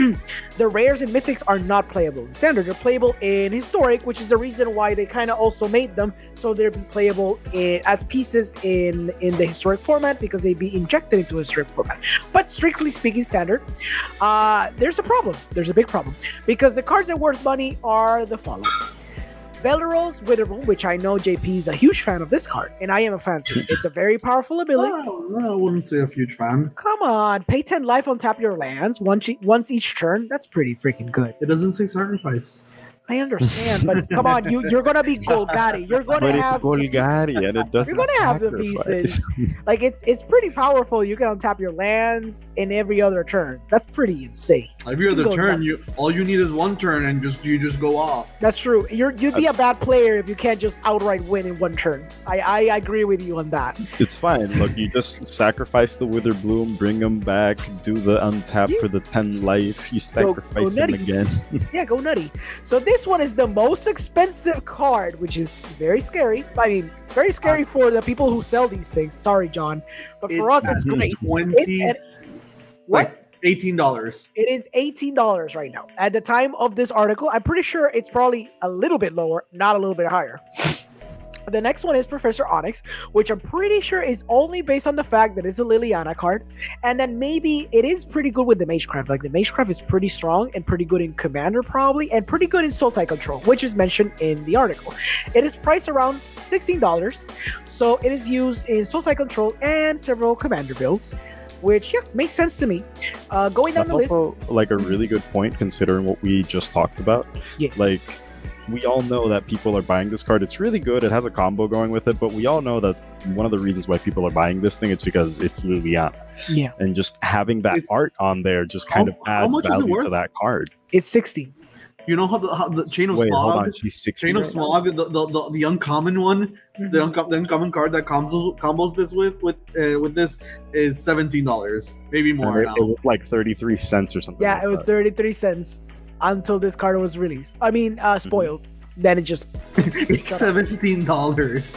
the rares and mythics are not playable in standard. They're playable in historic, which is the reason why they kind of also made them so they'd be playable in, as pieces in in the historic format, because they'd be injected into historic format. But strictly speaking, standard, uh, there's a problem. There's a big problem because the cards that are worth money are the following. Bellerose Witherbloom, which I know J P is a huge fan of this card, and I am a fan too. It's a very powerful ability. Oh, no, I wouldn't say a huge fan. Come on, pay ten life on tap your lands once, e- once each turn. That's pretty freaking good. It doesn't say sacrifice. I understand, but come on, you you're gonna be Golgari. You're gonna But it's have Golgari and it doesn't You're gonna have the sacrifice. pieces. Like it's it's pretty powerful. You can untap your lands in every other turn. That's pretty insane. Every other go turn, you nuts. all you need is one turn, and just you just go off. That's true. You're you'd be a bad player if you can't just outright win in one turn. I I agree with you on that. It's fine. Look, you just sacrifice the Witherbloom, bring them back, do the untap Yeah. for the ten life, you Go- go sacrifice them nutty. again. Yeah, go nutty. So this one is the most expensive card, which is very scary. I mean, very scary for the people who sell these things. Sorry, John, but for us, it's great. Twenty, It's at, what? like eighteen dollars. It is eighteen dollars right now. At the time of this article, I'm pretty sure it's probably a little bit lower, not a little bit higher. The next one is Professor Onyx, which I'm pretty sure is only based on the fact that it's a Liliana card. And then maybe it is pretty good with the Magecraft. Like the Magecraft is pretty strong and pretty good in Commander probably, and pretty good in Sultai Control, which is mentioned in the article. It is priced around sixteen dollars. So it is used in Sultai Control and several Commander builds, which, yeah, makes sense to me. Uh, going down That's the list. also like a really good point considering what we just talked about. Yeah. Like, we all know that people are buying this card. It's really good. It has a combo going with it, but we all know that one of the reasons why people are buying this thing is because it's Liliana. Yeah. And just having that It's- art on there just How- kind of how adds much is it value worth? to that card. It's sixty. You know how the how the Chain of Wait, hold Smog, on. She's sixty Chain of right now? Smog, the, the, the, the uncommon one, the, unco- the uncommon card that combos combos this with with uh, with this is seventeen dollars, maybe And more it, now. it was like thirty-three cents or something. Yeah, like it was that. thirty-three cents until this card was released. I mean, uh, spoiled. Then it just It's seventeen dollars.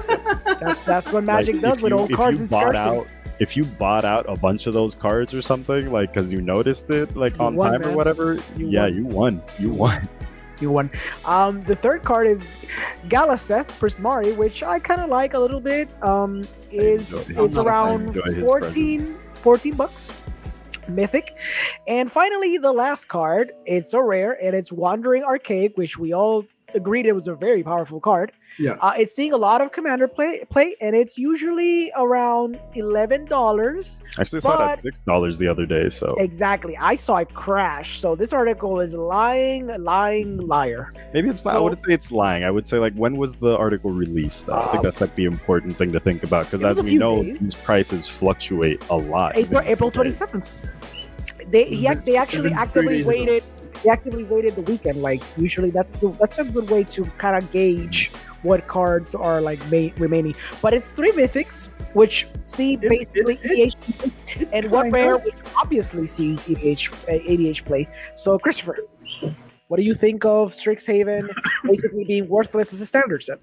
that's that's what Like, Magic does if with you- old if cards you in bought scarcity. out, if you bought out a bunch of those cards or something, like because you noticed it like You on won, time man. or whatever, You yeah, won. you won. You won. You won. Um, the third card is Galaseth Prismari, which I kind of like a little bit. Um, is enjoy- it's I'm not a fan. around Enjoy his fourteen, fourteen bucks. Mythic. And finally, the last card. It's a rare, and it's Wandering Archaic, which we all agreed it was a very powerful card. Yes. Uh, it's seeing a lot of commander play, play, and it's usually around eleven dollars. Actually, I saw it But- at six dollars the other day. So Exactly, I saw it crash. So this article is lying, lying, liar. maybe it's not. I So- wouldn't say it's lying. I would say like when was the article released? Though? I think Um, that's like the important thing to think about because it was as a we few know, days. these prices fluctuate a lot. April, within April days. twenty seventh. They he ac- they actually Even three actively days ago. waited. They actively waited the weekend. Like usually, that's the- that's a good way to kind of gauge what cards are like ma- remaining. But it's three mythics, which see It- basically it- E D H, and one kinda- rare, which obviously sees E D H uh, A D H play. So Christopher, what do you think of Strixhaven basically being worthless as a standard set?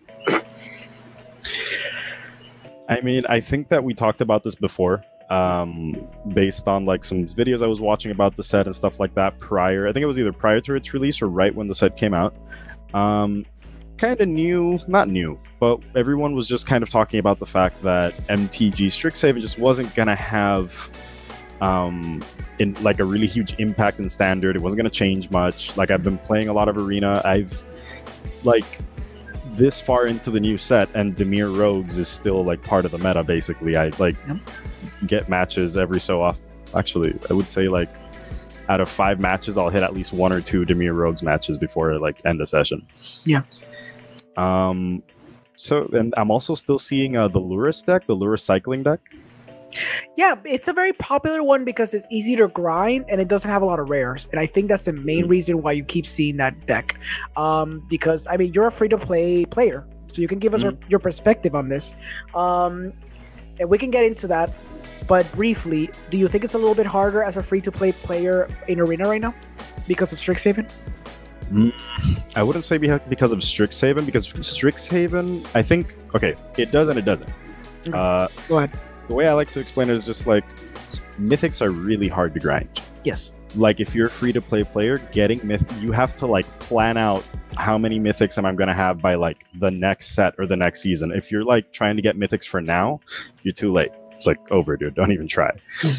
I mean, I think that we talked about this before, um, based on like some videos I was watching about the set and stuff like that prior. I think it was either prior to its release or right when the set came out. Um, kind of new, not new, but everyone was just kind of talking about the fact that M T G Strixhaven just wasn't gonna have um in like a really huge impact in standard. It wasn't gonna change much. Like I've been playing a lot of arena. I've like this far into the new set, and Demir Rogues is still like part of the meta. Basically, I like Yep. get matches every so often. Actually, I would say like out of five matches, I'll hit at least one or two Demir Rogues matches before I like end the session. Yeah. Um. So, and I'm also still seeing uh, the Lurus deck, the Lurus cycling deck. Yeah, it's a very popular one because it's easy to grind and it doesn't have a lot of rares. And I think that's the main reason why you keep seeing that deck. Um, because, I mean, you're a free-to-play player, so you can give us your, your perspective on this. Um, and we can get into that. But briefly, do you think it's a little bit harder as a free-to-play player in Arena right now because of Strixhaven? I wouldn't say beha- because of Strixhaven, because Strixhaven, I think, okay, it does and it doesn't. Okay. Uh, Go ahead. the way I like to explain it is just like mythics are really hard to grind. Yes. Like if you're a free to play player, getting myth, you have to like plan out how many mythics am I going to have by like the next set or the next season. If you're like trying to get mythics for now, you're too late. It's like over, dude. Don't even try.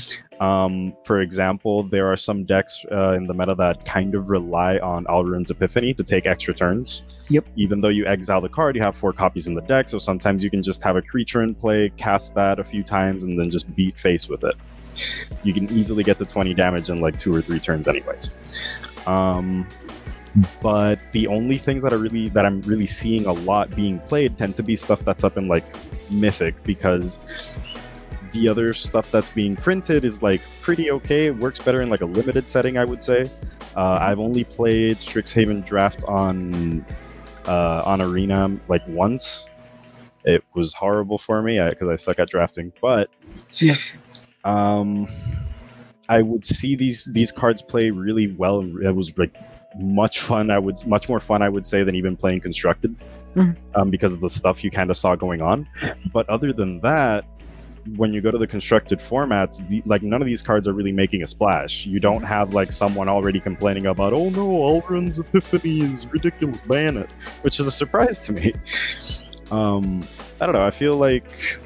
Um, for example, there are some decks uh, in the meta that kind of rely on Alrund's Epiphany to take extra turns. Yep. Even though you exile the card, you have four copies in the deck, so sometimes you can just have a creature in play, cast that a few times, and then just beat face with it. You can easily get to twenty damage in like two or three turns anyways. Um, but the only things that are really that I'm really seeing a lot being played tend to be stuff that's up in like Mythic, because the other stuff that's being printed is like pretty okay. It works better in like a limited setting, I would say. Uh, I've only played Strixhaven Draft on uh, on Arena like once. It was horrible for me because I, I suck at drafting. But yeah, um, I would see these these cards play really well. It was like much fun. I would much more fun, I would say, than even playing Constructed, mm-hmm. um, because of the stuff you kind of saw going on. But other than that, when you go to the constructed formats, the, like none of these cards are really making a splash. You don't have like someone already complaining about, oh no, Alrund's Epiphany is ridiculous, ban it, which is a surprise to me. Um, I don't know. I feel like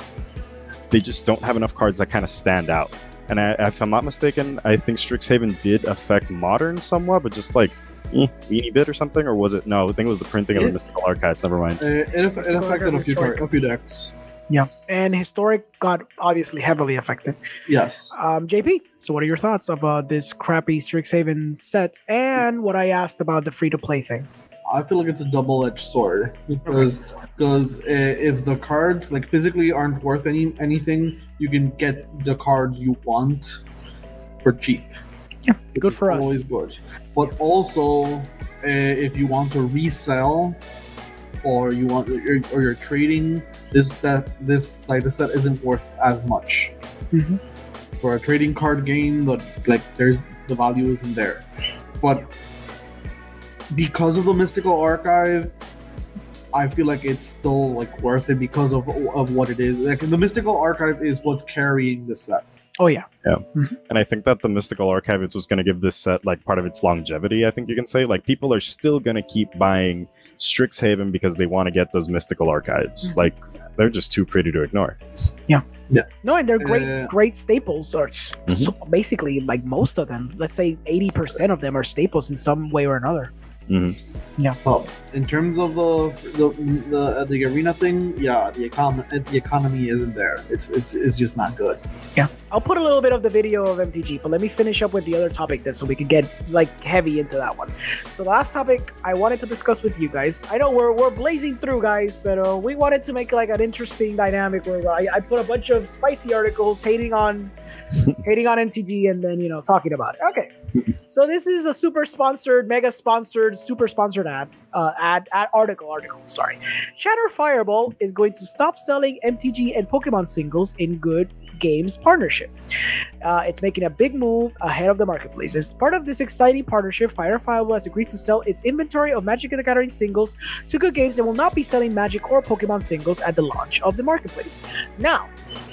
they just don't have enough cards that kind of stand out. And I, if I'm not mistaken, I think Strixhaven did affect Modern somewhat, but just like eh, weenie bit or something, or was it? No, I think it was the printing it, of the Mystical Archives. Never mind. Uh, it, it affected a few, a few decks. Yeah, and Historic got obviously heavily affected. Yes. Um, J P, so what are your thoughts about this crappy Strixhaven set and what I asked about the free-to-play thing? I feel like it's a double-edged sword because okay. because if the cards like physically aren't worth any anything, you can get the cards you want for cheap. Yeah, good for us. Always good. But also, uh, if you want to resell, or you want, or, or you're trading, this that this like the set isn't worth as much. Mm-hmm. For a trading card game, but like there's the value isn't there. But because of the Mystical Archive, I feel like it's still like worth it because of of what it is. Like the Mystical Archive is what's carrying the set. Oh yeah. Yeah. Mm-hmm. And I think that the Mystical Archive is was going to give this set like part of its longevity, I think you can say. Like people are still going to keep buying Strixhaven because they want to get those Mystical Archives. Mm-hmm. Like they're just too pretty to ignore. Yeah. Yeah. No, and they're great uh, great staples, or mm-hmm. so basically like most of them. Let's say eighty percent of them are staples in some way or another. Mm-hmm. Yeah. So in terms of the the the, uh, the arena thing, yeah, the economy the economy isn't there. It's it's it's just not good. Yeah. I'll put a little bit of the video of M T G, but let me finish up with the other topic then, so we can get like heavy into that one. So the last topic I wanted to discuss with you guys. I know we're we're blazing through, guys, but uh, we wanted to make like an interesting dynamic where I, I put a bunch of spicy articles hating on hating on M T G and then you know talking about it. Okay. So this is a super sponsored, mega sponsored, super sponsored ad, uh, ad, ad article, article. Sorry, Shatter Fireball is going to stop selling M T G and Pokemon singles in Good Games partnership. Uh, it's making a big move ahead of the marketplace. As part of this exciting partnership, Shatter Fireball has agreed to sell its inventory of Magic the Gathering singles to Good Games and will not be selling Magic or Pokemon singles at the launch of the marketplace. Now,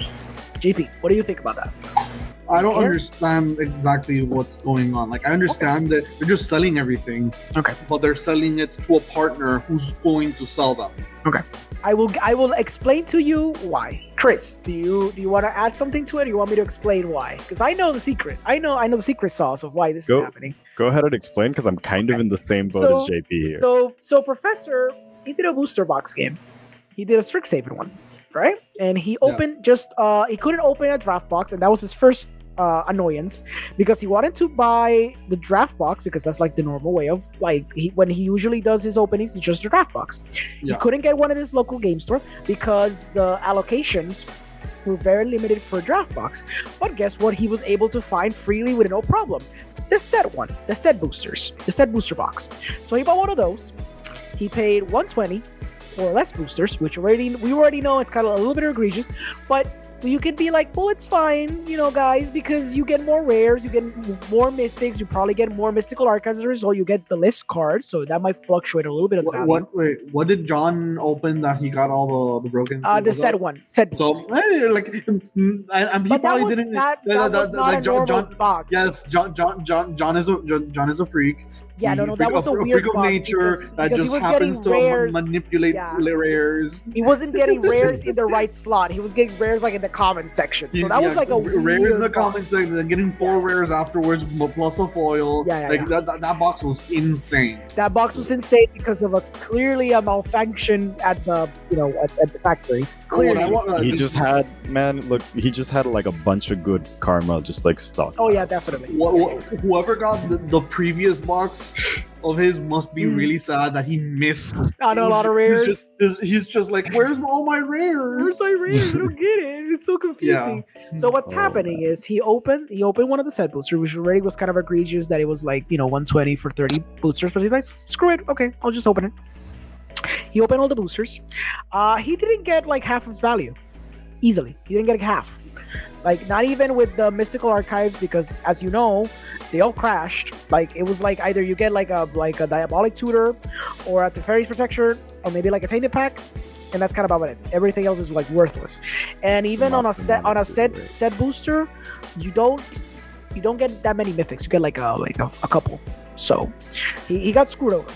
J P, what do you think about that? I don't Here? understand exactly what's going on. Like, I understand okay. that they're just selling everything. Okay. But they're selling it to a partner who's going to sell them. Okay. I will I will explain to you why. Chris, do you do you want to add something to it, or you want me to explain why? Because I know the secret. I know I know the secret sauce of why this go, is happening. Go ahead and explain, because I'm kind okay. of in the same boat so, as J P here. So so Professor, he did a booster box game. He did a Strixhaven one, right? And he opened yeah. just uh he couldn't open a draft box, and that was his first uh annoyance, because he wanted to buy the draft box, because that's like the normal way of like he, when he usually does his openings, it's just a draft box. Yeah. He couldn't get one at his local game store because the allocations were very limited for a draft box. But guess what? He was able to find freely with no problem the set one, the set boosters, the set booster box. So he bought one of those. He paid one hundred twenty for less boosters, which already we already know it's kind of a little bit egregious, but you could be like, well, it's fine, you know, guys, because you get more rares, you get more mythics, you probably get more mystical archives as a result. You get the list cards, so that might fluctuate a little bit of the What, value. what wait, what did John open that he got all the the broken? Uh, the was set that? one, set. So hey, like, mm, and, and he but that probably was didn't. that, that- that that- was that- not like a John, normal John, box. yes, John, John, John, John is a John, John is a freak. Yeah, He- no, no, a that freak- was a a, weird freak of box nature because- that because he just was happens getting to rares. ma- manipulate Yeah. rares. He wasn't getting rares in the right slot. He was getting rares like in the comments section. So that was Yeah, like a rares weird in the box. comments section, then getting four Yeah. rares afterwards plus a foil. Yeah, yeah, like yeah. That, that that box was insane. That box was insane because of a clearly a malfunction at the you know at, at the factory. Clearly. What I want- uh, He this- just had, man, look, he just had like a bunch of good karma just like stuck. Oh yeah, definitely. What, what, whoever got the, the previous box of his must be Mm. really sad that he missed. Not a lot of He's rares. just, he's, he's just like, where's all my rares? Where's my rares? I don't get it. It's so confusing. So what's Oh, happening is he opened he opened one of the set boosters, which already was kind of egregious that it was like, you know, one twenty for thirty boosters, but he's like, screw it, okay, I'll just open it. He opened all the boosters. Uh he didn't get like half of his value. Easily. He didn't get half. Like not even with the mystical archives, because as you know, they all crashed. Like it was like either you get like a like a diabolic tutor or a Teferi's protector or maybe like a tainted pack, and that's kind of about it. Everything else is like worthless. And even on a set on a set set booster, you don't you don't get that many mythics. You get like a like a, a couple. So he, he got screwed over.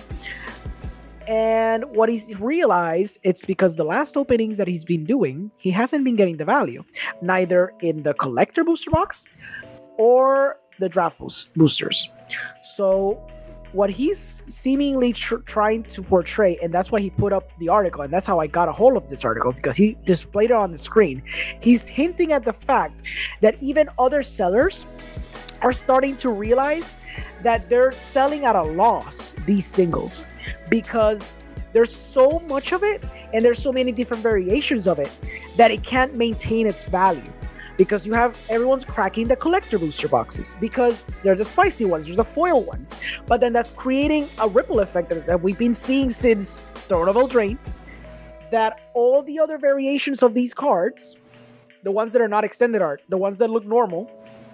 And what he's realized, it's because the last openings that he's been doing, he hasn't been getting the value, neither in the collector booster box or the draft boost boosters. So what he's seemingly tr- trying to portray, and that's why he put up the article, and that's how I got a hold of this article, because he displayed it on the screen. He's hinting at the fact that even other sellers are starting to realize that they're selling at a loss these singles, because there's so much of it and there's so many different variations of it that it can't maintain its value, because you have everyone's cracking the collector booster boxes because they're the spicy ones, there's the foil ones, but then that's creating a ripple effect that, that we've been seeing since Throne of Eldraine, that all the other variations of these cards, the ones that are not extended art, the ones that look normal,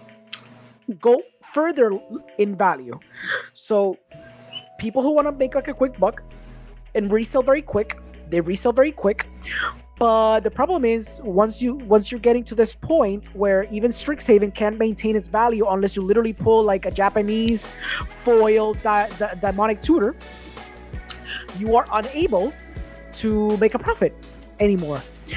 go further in value. So people who want to make like a quick buck and resell very quick, they resell very quick. But the problem is once you once you're getting to this point where even Strixhaven can't maintain its value unless you literally pull like a Japanese foil di- di- demonic tutor, you are unable to make a profit anymore.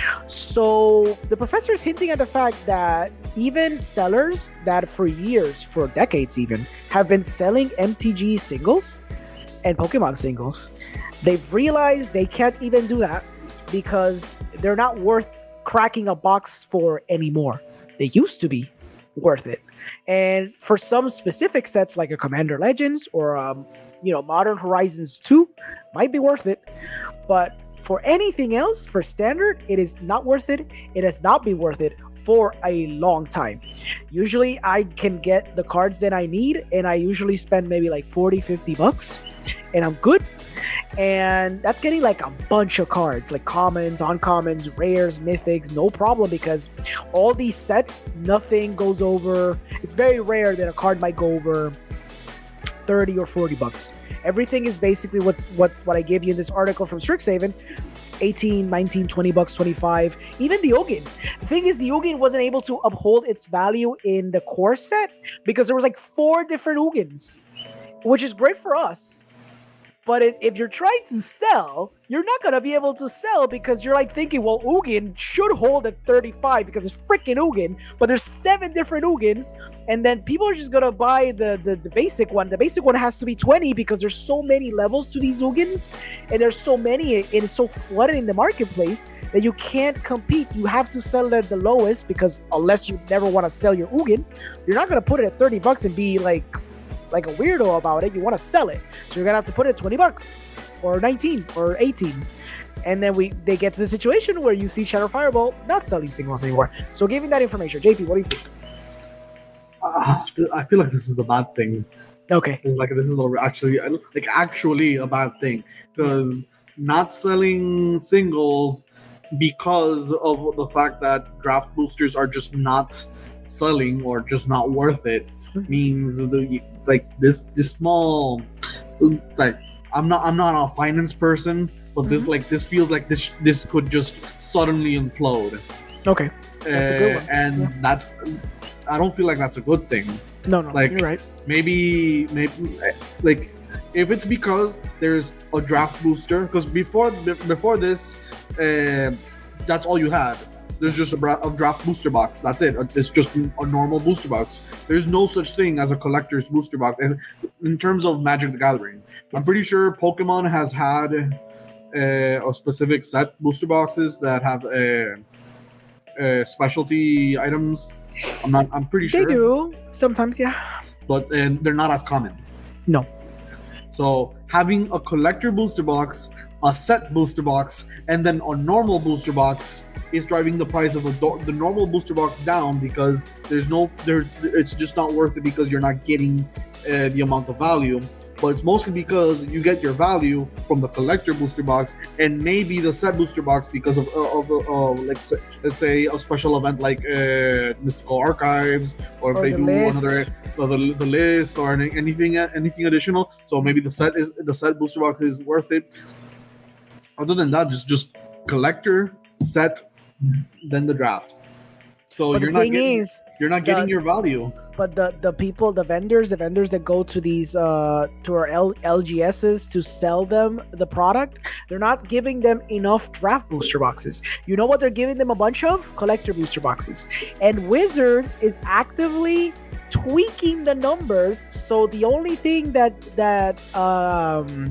So the professor is hinting at the fact that even sellers that for years, for decades even, have been selling M T G singles and Pokemon singles, they've realized they can't even do that because they're not worth cracking a box for anymore. They used to be worth it. And for some specific sets like a Commander Legends or um, you know, Modern Horizons two might be worth it, but for anything else, for standard, it is not worth it. It has not been worth it for a long time. Usually I can get the cards that I need, and I usually spend maybe like forty, fifty bucks, and I'm good. And that's getting like a bunch of cards, like commons, uncommons, rares, mythics, no problem, because all these sets, nothing goes over. It's very rare that a card might go over thirty or forty bucks. Everything is basically what's what what I gave you in this article from Strixhaven, eighteen, nineteen, twenty bucks, twenty-five. Even the Ugin. The thing is, the Ugin wasn't able to uphold its value in the core set because there was like four different Ugins, which is great for us. But it, if you're trying to sell, you're not going to be able to sell because you're like thinking, well, Ugin should hold at thirty-five because it's freaking Ugin, but there's seven different Ugins, and then people are just going to buy the, the, the basic one. The basic one has to be twenty because there's so many levels to these Ugins, and there's so many, and it's so flooded in the marketplace that you can't compete. You have to sell it at the lowest because unless you never want to sell your Ugin, you're not going to put it at thirty bucks and be like, like a weirdo about it. You want to sell it, so you're gonna have to put it at twenty bucks or nineteen or eighteen, and then we they get to the situation where you see Shadow Fireball not selling singles anymore. So giving that information, J P, what do you think? Uh, I feel like this is the bad thing. Okay. It's like this is actually like actually a bad thing because not selling singles because of the fact that draft boosters are just not selling or just not worth it, means the like this this small like I'm not I'm not a finance person, but this Mhm. like this feels like this this could just suddenly implode. Okay. That's a good Uh, one. and Yeah. that's I don't feel like that's a good thing. No, no, Like- you're right. Maybe maybe like if it's because there's a draft booster, because before before this uh, that's all you had. There's just a, bra- a draft booster box. That's it. It's just a normal booster box. There's no such thing as a collector's booster box as- in terms of Magic the Gathering. I'm Yes. pretty sure Pokemon has had uh, a specific set booster boxes that have uh, uh, specialty items. I'm not. I'm pretty They sure, do sometimes, yeah. but and they're not as common. No. So having a collector booster box, a set booster box, and then a normal booster box is driving the price of a do- the normal booster box down because there's no there. It's just not worth it because you're not getting uh, the amount of value. But it's mostly because you get your value from the collector booster box and maybe the set booster box because of uh, of, uh, let's say, let's say a special event like uh, Mystical Archives, or if Or they the do list. another uh, the, the list or any, anything anything additional. So maybe the set is the set booster box is worth it. Other than that, just just collector set, then the draft. So But you're the not thing getting is, you're not getting the- your value. but the the people, the vendors, the vendors that go to these uh to our L- LGSs to sell them the product, they're not giving them enough draft booster boxes. You know what they're giving them a bunch of? Collector booster boxes. And Wizards is actively tweaking the numbers, so the only thing that that um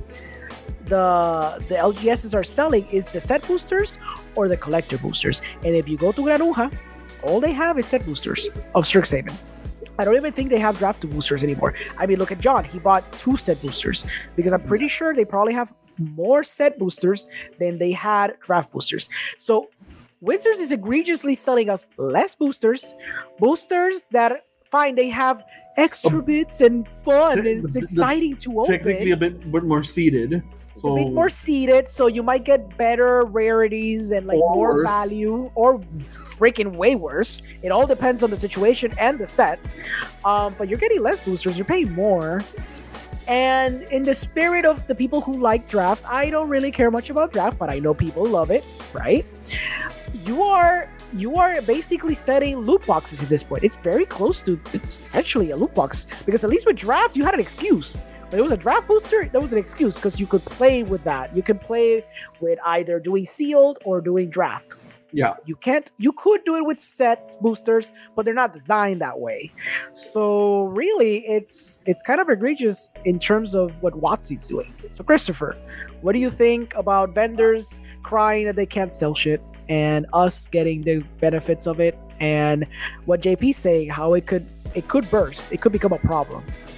the the L G Ss are selling is the set boosters or the collector boosters. And if you go to Granuja, all they have is set boosters of Strixhaven. I don't even think they have draft boosters anymore. I mean, look at John. He bought two set boosters because I'm pretty sure they probably have more set boosters than they had draft boosters. So Wizards is egregiously selling us less boosters, boosters that, fine, they have extra bits and fun, Te- and it's the- the- exciting to open. Technically a bit, bit more seated. It's So a bit more seated, so you might get better rarities and like Or more worse. value, or freaking way worse. It all depends on the situation and the set. Um, but you're getting less boosters, you're paying more. And in the spirit of the people who like draft, I don't really care much about draft, but I know people love it, right? You are you are basically setting loot boxes at this point. It's very close to it's essentially a loot box, because at least with draft you had an excuse. When it was a draft booster, there was an excuse because you could play with that. You could play with either doing sealed or doing draft. yeah. You can't. You could do it with set boosters, but they're not designed that way. So really, it's it's kind of egregious in terms of what WotC's doing. So Christopher, what do you think about vendors crying that they can't sell shit and us getting the benefits of it, and what J P's saying, how it could it could burst, it could become a problem?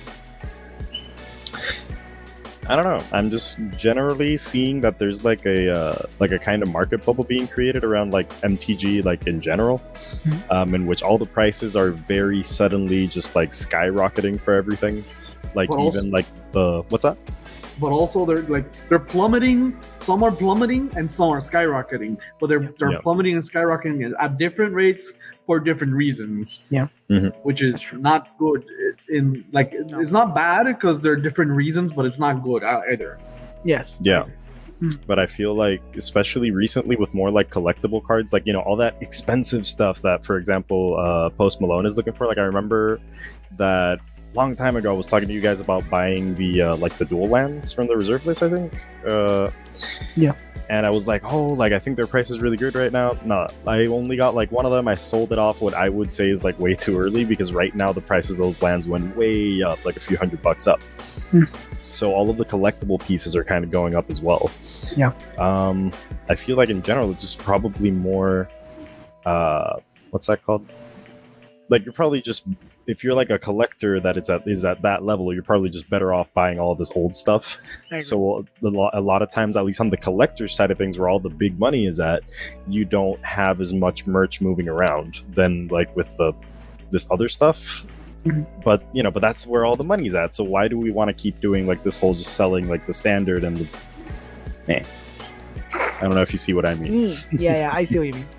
I don't know. I'm just generally seeing that there's like a uh, like a kind of market bubble being created around like M T G, like in general, Mhm. um, in which all the prices are very suddenly just like skyrocketing for everything. Like But also- even like the what's that? But also they're like they're plummeting. Some are plummeting and some are skyrocketing. But they're they're Yeah. plummeting and skyrocketing at different rates for different reasons. Yeah. Mhm. Which is That's true. not good. In like No. it's not bad because they're different reasons, but it's not good either. Yes. Yeah. Hmm. But I feel like, especially recently with more like collectible cards, like, you know, all that expensive stuff that, for example, uh, Post Malone is looking for. Like, I remember that long time ago I was talking to you guys about buying the, uh, like, the dual lands from the reserve list, I think. Uh, Yeah. And I was like, oh, like, I think their price is really good right now. No, I only got like one of them. I sold it off what I would say is like way too early, because right now the prices of those lands went way up, like a few hundred bucks up. Hmm. So all of the collectible pieces are kind of going up as well. Yeah. Um, I feel like in general, it's just probably more, uh, what's that called? Like, you're probably just, if you're like a collector that is at is at that level, you're probably just better off buying all this old stuff. I agree. So a lot, a lot of times, at least on the collector side of things, where all the big money is at, you don't have as much merch moving around than like with the this other stuff. Mhm. But you know, but that's where all the money's at. So why do we want to keep doing like this whole just selling like the standard and the I don't know if you see what I mean. Mm, yeah, yeah, I see what you mean.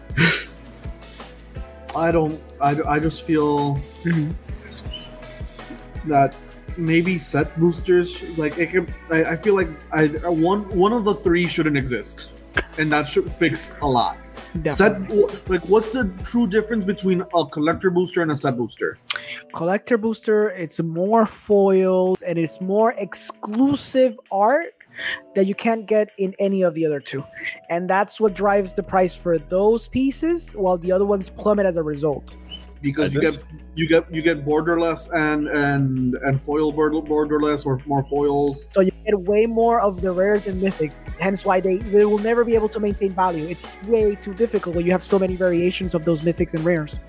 I don't. I, I just feel Mhm. that maybe set boosters like it can, I, I feel like I one one of the three shouldn't exist, and that should fix a lot. Definitely. Set like what's the true difference between a collector booster and a set booster? Collector booster, it's more foils and it's more exclusive art that you can't get in any of the other two, and that's what drives the price for those pieces, while the other ones plummet as a result. Because I you just- get you get you get borderless and and and foil border, borderless or more foils. So you get way more of the rares and mythics, hence why they, they will never be able to maintain value. It's way too difficult when you have so many variations of those mythics and rares.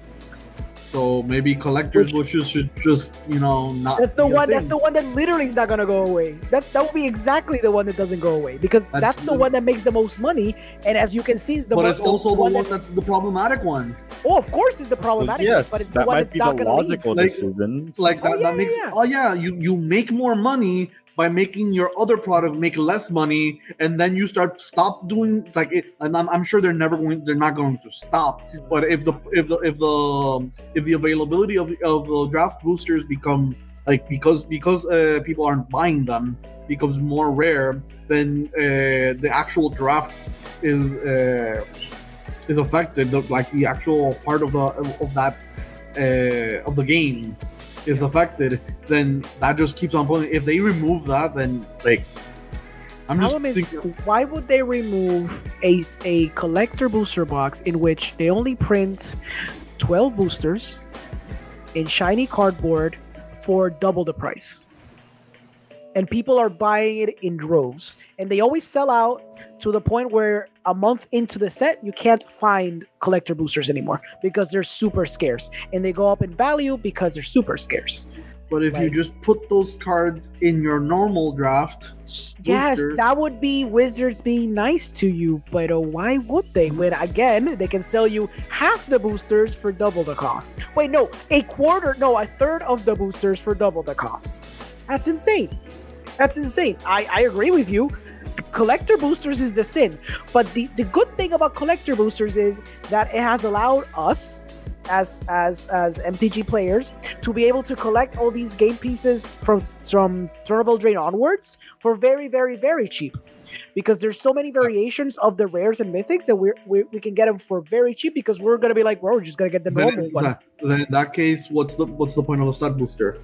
So maybe collector's Which- bushes should just you know not. That's the be a one. That's thing. the one that literally is not gonna go away. That that will be exactly the one that doesn't go away because that's, That's the the- one that makes the most money. And as you can see, is the But mo- it's also the one one that, that's the problematic one. oh, of course, is the problematic. one, yes, but it's the that one might that's be not the gonna leave. logical Like- decision. Like Oh, that, yeah, that makes yeah, yeah. oh yeah you you make more money by making your other product make less money, and then you start stop doing it's like it, and I'm, I'm sure they're never going they're not going to stop. But if the if the if the if the availability of of the draft boosters become like because because uh, people aren't buying them becomes more rare, then uh, the actual draft is uh, is affected. The, like the actual part of the of that uh, of the game is affected. Then that just keeps on pulling. If they remove that, then like I'm just Problem is, thinking, why would they remove a a collector booster box in which they only print twelve boosters in shiny cardboard for double the price? And people are buying it in droves, and they always sell out to the point where a month into the set you can't find collector boosters anymore because they're super scarce, and they go up in value because they're super scarce. but if you like- just put those cards in your normal draft, Yes, boosters. that would be Wizards being nice to you, but uh, why would they? When again, they can sell you half the boosters for double the cost. Wait, no, a quarter, no, a third of the boosters for double the cost. That's insane. That's insane. I, I agree with you. Collector boosters is the sin, but the, the good thing about collector boosters is that it has allowed us as as as M T G players to be able to collect all these game pieces from from Throne of Eldraine onwards for very very very cheap, because there's so many variations of the rares and mythics that we're, we we can get them for very cheap because we're gonna be like, well, we're just gonna get the then, normal one, then in that case, what's the what's the point of a set booster?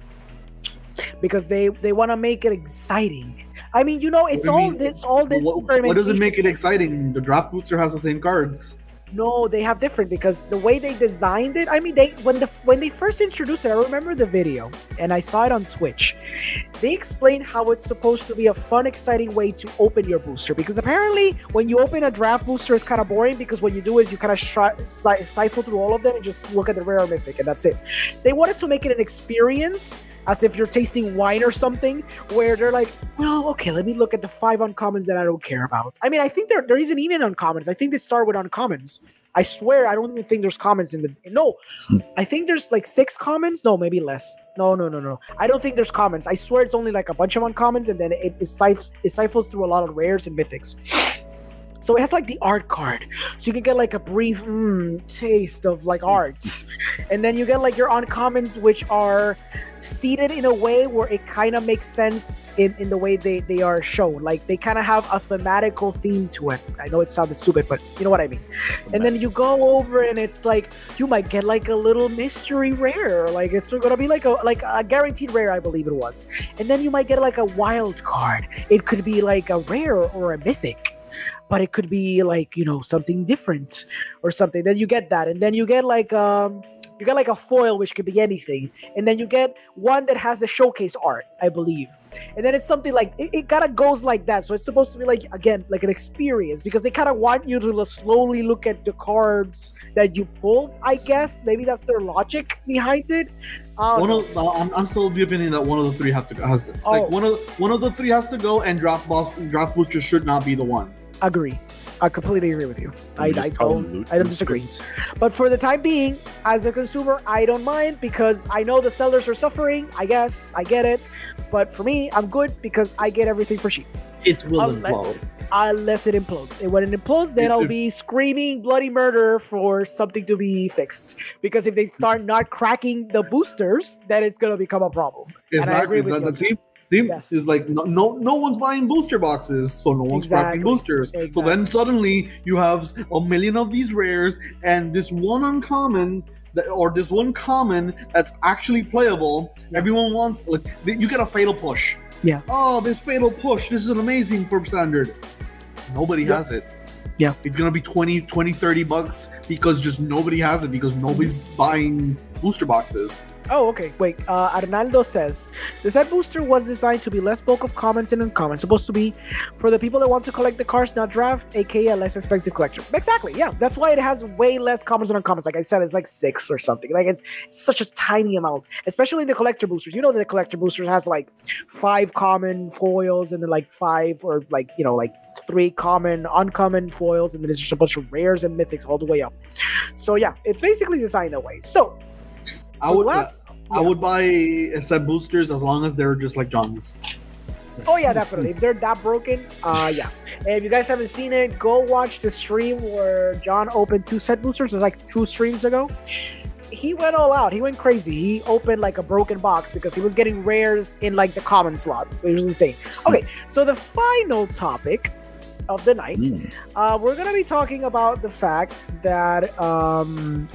because they they want to make it exciting. I mean, you know, it's do you all mean? this all this. What, what does it experimentation. make it exciting? The draft booster has the same cards. No, they have different, because the way they designed it. I mean, they when the when they first introduced it, I remember the video and I saw it on Twitch. They explained how it's supposed to be a fun, exciting way to open your booster, because apparently when you open a draft booster, it's kind of boring because what you do is you kind of sh- si- siphon through all of them and just look at the rare or mythic, and that's it. They wanted to make it an experience, as if you're tasting wine or something, where they're like, well, okay, let me look at the five uncommons that I don't care about. I mean, I think there there isn't even uncommons. I think they start with uncommons. I swear, I don't even think there's commons in the. No, I think there's like six commons. No, maybe less. No, no, no, no. I don't think there's commons. I swear it's only like a bunch of uncommons, and then it it, siph- it cyphers through a lot of rares and mythics. So it has like the art card, so you can get like a brief mm, taste of like art, and then you get like your uncommons, which are seated in a way where it kind of makes sense in, in the way they, they are shown. Like they kind of have a thematical theme to it. I know it sounded stupid, but you know what I mean. And then you go over and it's like you might get like a little mystery rare, like it's gonna be like a like a guaranteed rare, I believe it was. And then you might get like a wild card. It could be like a rare or a mythic, but it could be like, you know, something different or something. Then you get that, and then you get like um you get like a foil, which could be anything, and then you get one that has the showcase art, I believe. And then it's something like it, it kind of goes like that. So it's supposed to be like, again, like an experience, because they kind of want you to slowly look at the cards that you pulled. I guess maybe that's their logic behind it. I don't One know. of uh, I'm, I'm still of the opinion that one of the three have to has to, Oh. like one of one of the three has to go, and draft boss draft booster should not be the one. Agree. I completely agree with you. I, I Just call them don't. loot I don't disagree. boosters. But for the time being, as a consumer, I don't mind, because I know the sellers are suffering. I guess I get it, but for me, I'm good because I get everything for cheap. It will Unless- implode. unless it implodes. And when it implodes, then I'll be screaming bloody murder for something to be fixed. Because if they start not cracking the boosters, then it's going to become a problem. Exactly. That, that, see, see yes. It's like no, no no one's buying booster boxes, so no one's exactly. cracking boosters. Exactly. So then suddenly you have a million of these rares and this one uncommon that, or this one common that's actually playable. Yeah. Everyone wants, like, you get a fatal push. Yeah. Oh, this fatal push. This is an amazing for standard. Nobody yeah. has it. Yeah. It's going to be twenty, twenty, thirty bucks because just nobody has it because nobody's buying booster boxes. Oh, okay. Wait. Uh, Arnaldo says the set booster was designed to be less bulk of commons and uncommons. Supposed to be for the people that want to collect the cards, not draft, aka a less expensive collection. Exactly. Yeah. That's why it has way less commons and uncommons. Like I said, it's like six or something. Like it's, it's such a tiny amount, especially in the collector boosters. You know that the collector boosters has like five common foils and then like five or like, you know, like three common, uncommon foils, and then there's just a bunch of rares and mythics all the way up. So yeah, it's basically designed that way. So I would last, uh, yeah. I would buy set boosters as long as they're just like John's. Oh yeah, definitely. If they're that broken, uh yeah. And if you guys haven't seen it, go watch the stream where John opened two set boosters. It was like two streams ago. He went all out. He went crazy. He opened like a broken box because he was getting rares in like the common slot, which was insane. Okay, so the final topic of the night, mm. uh, we're gonna be talking about the fact that um,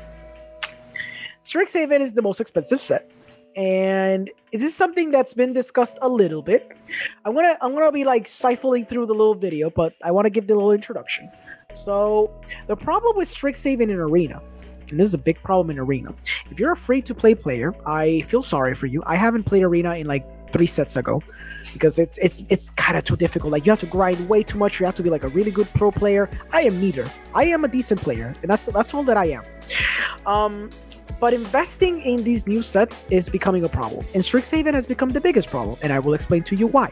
Strixhaven is the most expensive set, and this is something that's been discussed a little bit. I'm gonna I'm gonna be like siphoning through the little video, but I want to give the little introduction. So the problem with Strixhaven in Arena, and this is a big problem in Arena. If you're a free-to-play player, I feel sorry for you. I haven't played Arena in like three sets ago because it's it's it's kind of too difficult. Like you have to grind way too much. You have to be like a really good pro player. I am neither. I am a decent player, and that's that's all that I am. Um, but investing in these new sets is becoming a problem, and Strixhaven has become the biggest problem, and I will explain to you why.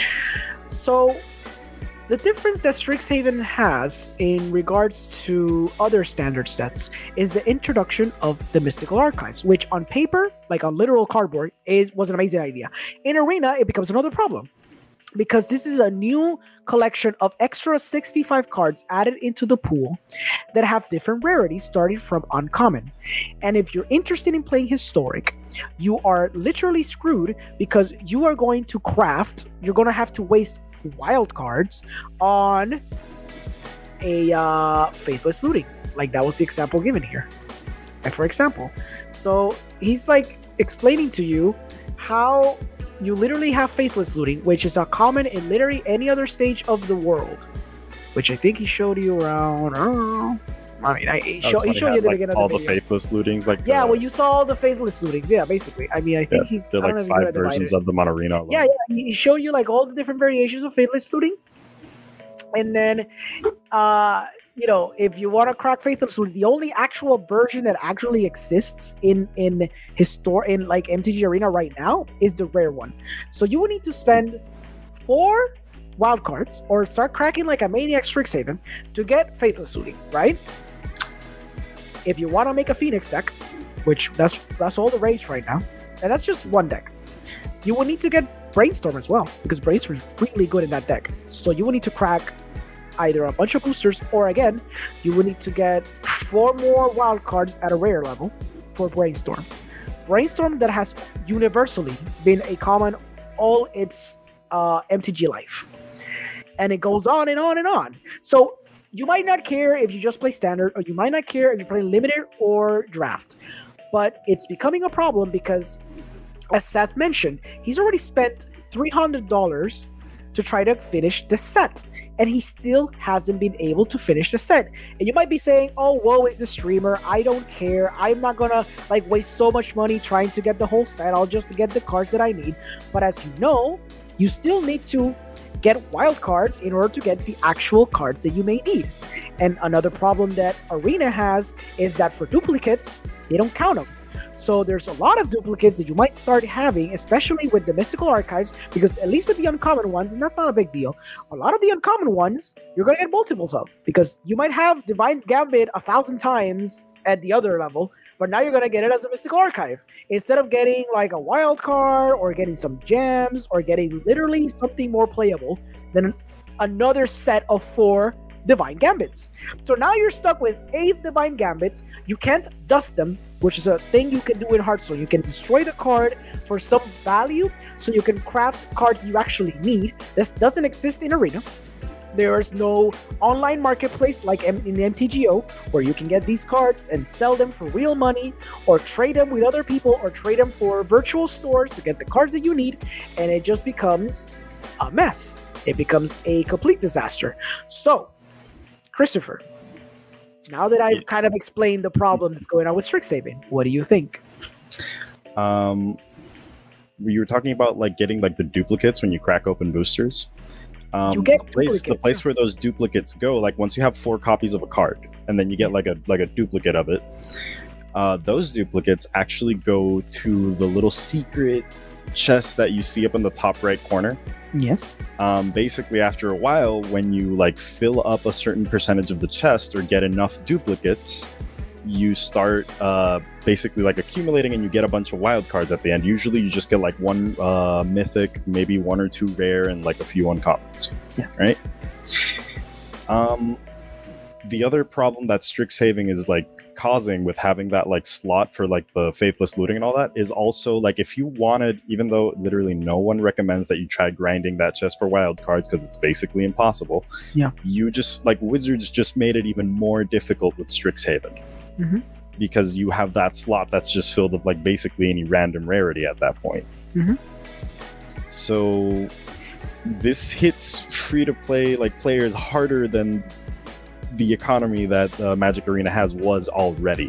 So the difference that Strixhaven has in regards to other standard sets is the introduction of the Mystical Archives, which on paper, like on literal cardboard, is was an amazing idea. In Arena, it becomes another problem because this is a new collection of extra sixty-five cards added into the pool that have different rarities starting from uncommon. And if you're interested in playing Historic, you are literally screwed because you are going to craft, you're going to have to waste wild cards on a uh, Faithless Looting. Like that was the example given here. And for example, so he's like explaining to you how you literally have Faithless Looting, which is a common in literally any other stage of the world, which I think he showed you around, I don't know. I mean, I, he, show, he showed you at the like beginning all of the the video. Faithless Lootings, like yeah, the, well, you saw all the Faithless Lootings, yeah, basically. I mean, I think yeah, he's they're I don't like know if five versions of the Monarena. Yeah, yeah, he showed you like all the different variations of Faithless Looting, and then, uh, you know, if you want to crack Faithless Looting, the only actual version that actually exists in in histor in like M T G Arena right now is the rare one. So you would need to spend four wild cards or start cracking like a maniac Strixhaven to get Faithless Looting, right? If you want to make a Phoenix deck, which that's that's all the rage right now, and that's just one deck, you will need to get Brainstorm as well, because Brainstorm is really good in that deck. So you will need to crack either a bunch of boosters, or again, you will need to get four more wild cards at a rare level for Brainstorm. Brainstorm that has universally been a common all its uh, M T G life. And it goes on and on and on. So you might not care if you just play standard, or you might not care if you play limited or draft. But it's becoming a problem because, as Seth mentioned, he's already spent three hundred dollars to try to finish the set, and he still hasn't been able to finish the set. And you might be saying, oh, woe is the streamer, I don't care, I'm not gonna like waste so much money trying to get the whole set, I'll just get the cards that I need. But as you know, you still need to get wild cards in order to get the actual cards that you may need. And another problem that Arena has is that for duplicates, they don't count them. So there's a lot of duplicates that you might start having, especially with the Mystical Archives, because at least with the uncommon ones, and that's not a big deal, a lot of the uncommon ones, you're going to get multiples of, because you might have Divine's Gambit a thousand times at the other level, but now you're going to get it as a Mystical Archive. Instead of getting like a wild card, or getting some gems, or getting literally something more playable, then another set of four Divine Gambits. So now you're stuck with eight Divine Gambits. You can't dust them, which is a thing you can do in Hearthstone. You can destroy the card for some value, so you can craft cards you actually need. This doesn't exist in Arena. There is no online marketplace like M- in M T G O where you can get these cards and sell them for real money, or trade them with other people, or trade them for virtual stores to get the cards that you need, and it just becomes a mess. It becomes a complete disaster. So, Christopher, now that I've kind of explained the problem that's going on with Strixhaven, what do you think? Um, you were talking about like getting like the duplicates when you crack open boosters. Um, You get the place, the duplicate, place yeah. where those duplicates go, like once you have four copies of a card, and then you get like a like a duplicate of it. Uh, those duplicates actually go to the little secret chest that you see up in the top right corner. Yes. Um, basically, after a while, when you like fill up a certain percentage of the chest or get enough duplicates, you start uh, basically like accumulating, and you get a bunch of wild cards at the end. Usually, you just get like one uh, mythic, maybe one or two rare, and like a few uncommons. Yes. Right. Um, the other problem that Strixhaven is like causing with having that like slot for like the faithless looting and all that is also like, if you wanted, even though literally no one recommends that you try grinding that chest for wild cards because it's basically impossible. Yeah. You just like Wizards just made it even more difficult with Strixhaven. Mm-hmm. Because you have that slot that's just filled with like basically any random rarity at that point. Mm-hmm. So this hits free to play like players harder than the economy that uh, Magic Arena has was already.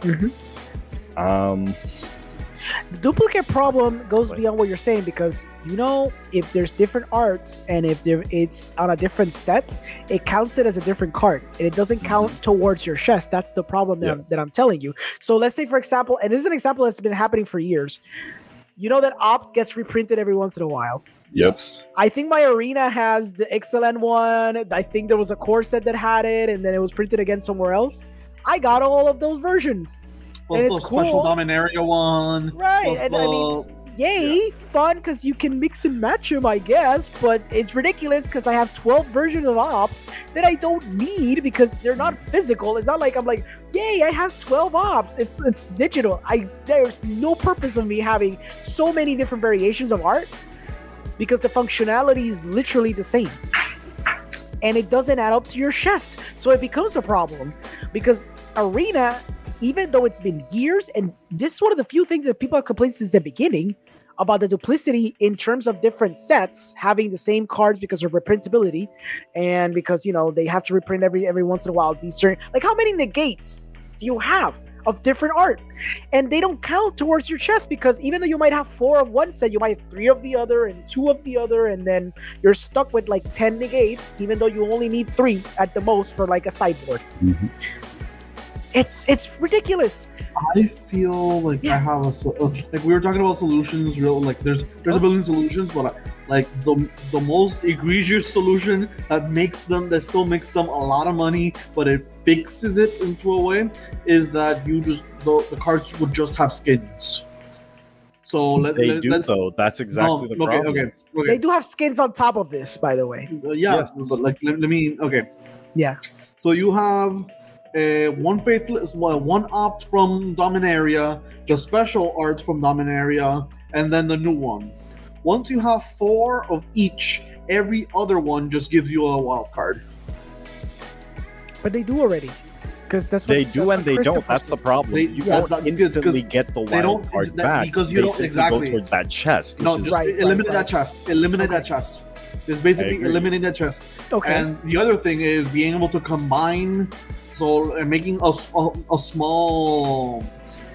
Mm-hmm. Um, The duplicate problem goes beyond what you're saying, because you know, if there's different art and if there, it's on a different set, it counts it as a different card and it doesn't count towards your chest. That's the problem that, Yeah. I'm, that I'm telling you. So let's say, for example, and this is an example that's been happening for years. You know that Opt gets reprinted every once in a while. Yes. I think my arena has the excellent one. I think there was a core set that had it, and then it was printed again somewhere else. I got all of those versions. Plus And the it's special cool. Dominaria one. Right, plus and the, I mean, yay, fun, because you can mix and match them, I guess, but it's ridiculous because I have twelve versions of Opt that I don't need because they're not physical. It's not like I'm like, yay, I have twelve Opts. It's it's digital. I There's no purpose of me having so many different variations of art because the functionality is literally the same. And it doesn't add up to your chest. So it becomes a problem because Arena, even though it's been years, and this is one of the few things that people have complained since the beginning about the duplicity in terms of different sets having the same cards because of reprintability, and because, you know, they have to reprint every every once in a while these certain, like, how many negates do you have of different art? And they don't count towards your chest because even though you might have four of one set, you might have three of the other and two of the other, and then you're stuck with like ten negates, even though you only need three at the most for like a sideboard. Mhm. It's it's ridiculous. I feel like Yeah. I have a so- like we were talking about solutions. Real like there's there's a billion solutions, but I, like the the most egregious solution that makes them that still makes them a lot of money, but it fixes it into a way, is that you just the, the cards would just have skins. So let, they let, do let's though. That's exactly no, the okay, problem. okay okay They do have skins on top of this, by the way. Uh, yeah, Yes. but like let, let me okay. Yeah. So you have uh, one faithless, well, one opt from Dominaria, the special art from Dominaria, and then the new one. Once you have four of each, every other one just gives you a wild card. But they do already. Because that's what They that's do what and they don't. Christopher That's the said. problem. They- you yeah, don't that- because- instantly because get the they don't- wild card that- back. because you they don't- simply exactly. go towards that chest. No, which is just Right, right, eliminate right. that chest. Eliminate Okay. that chest. Just basically agree. eliminate that chest. Okay. And the other thing is being able to combine, so uh, making a, s- a, a small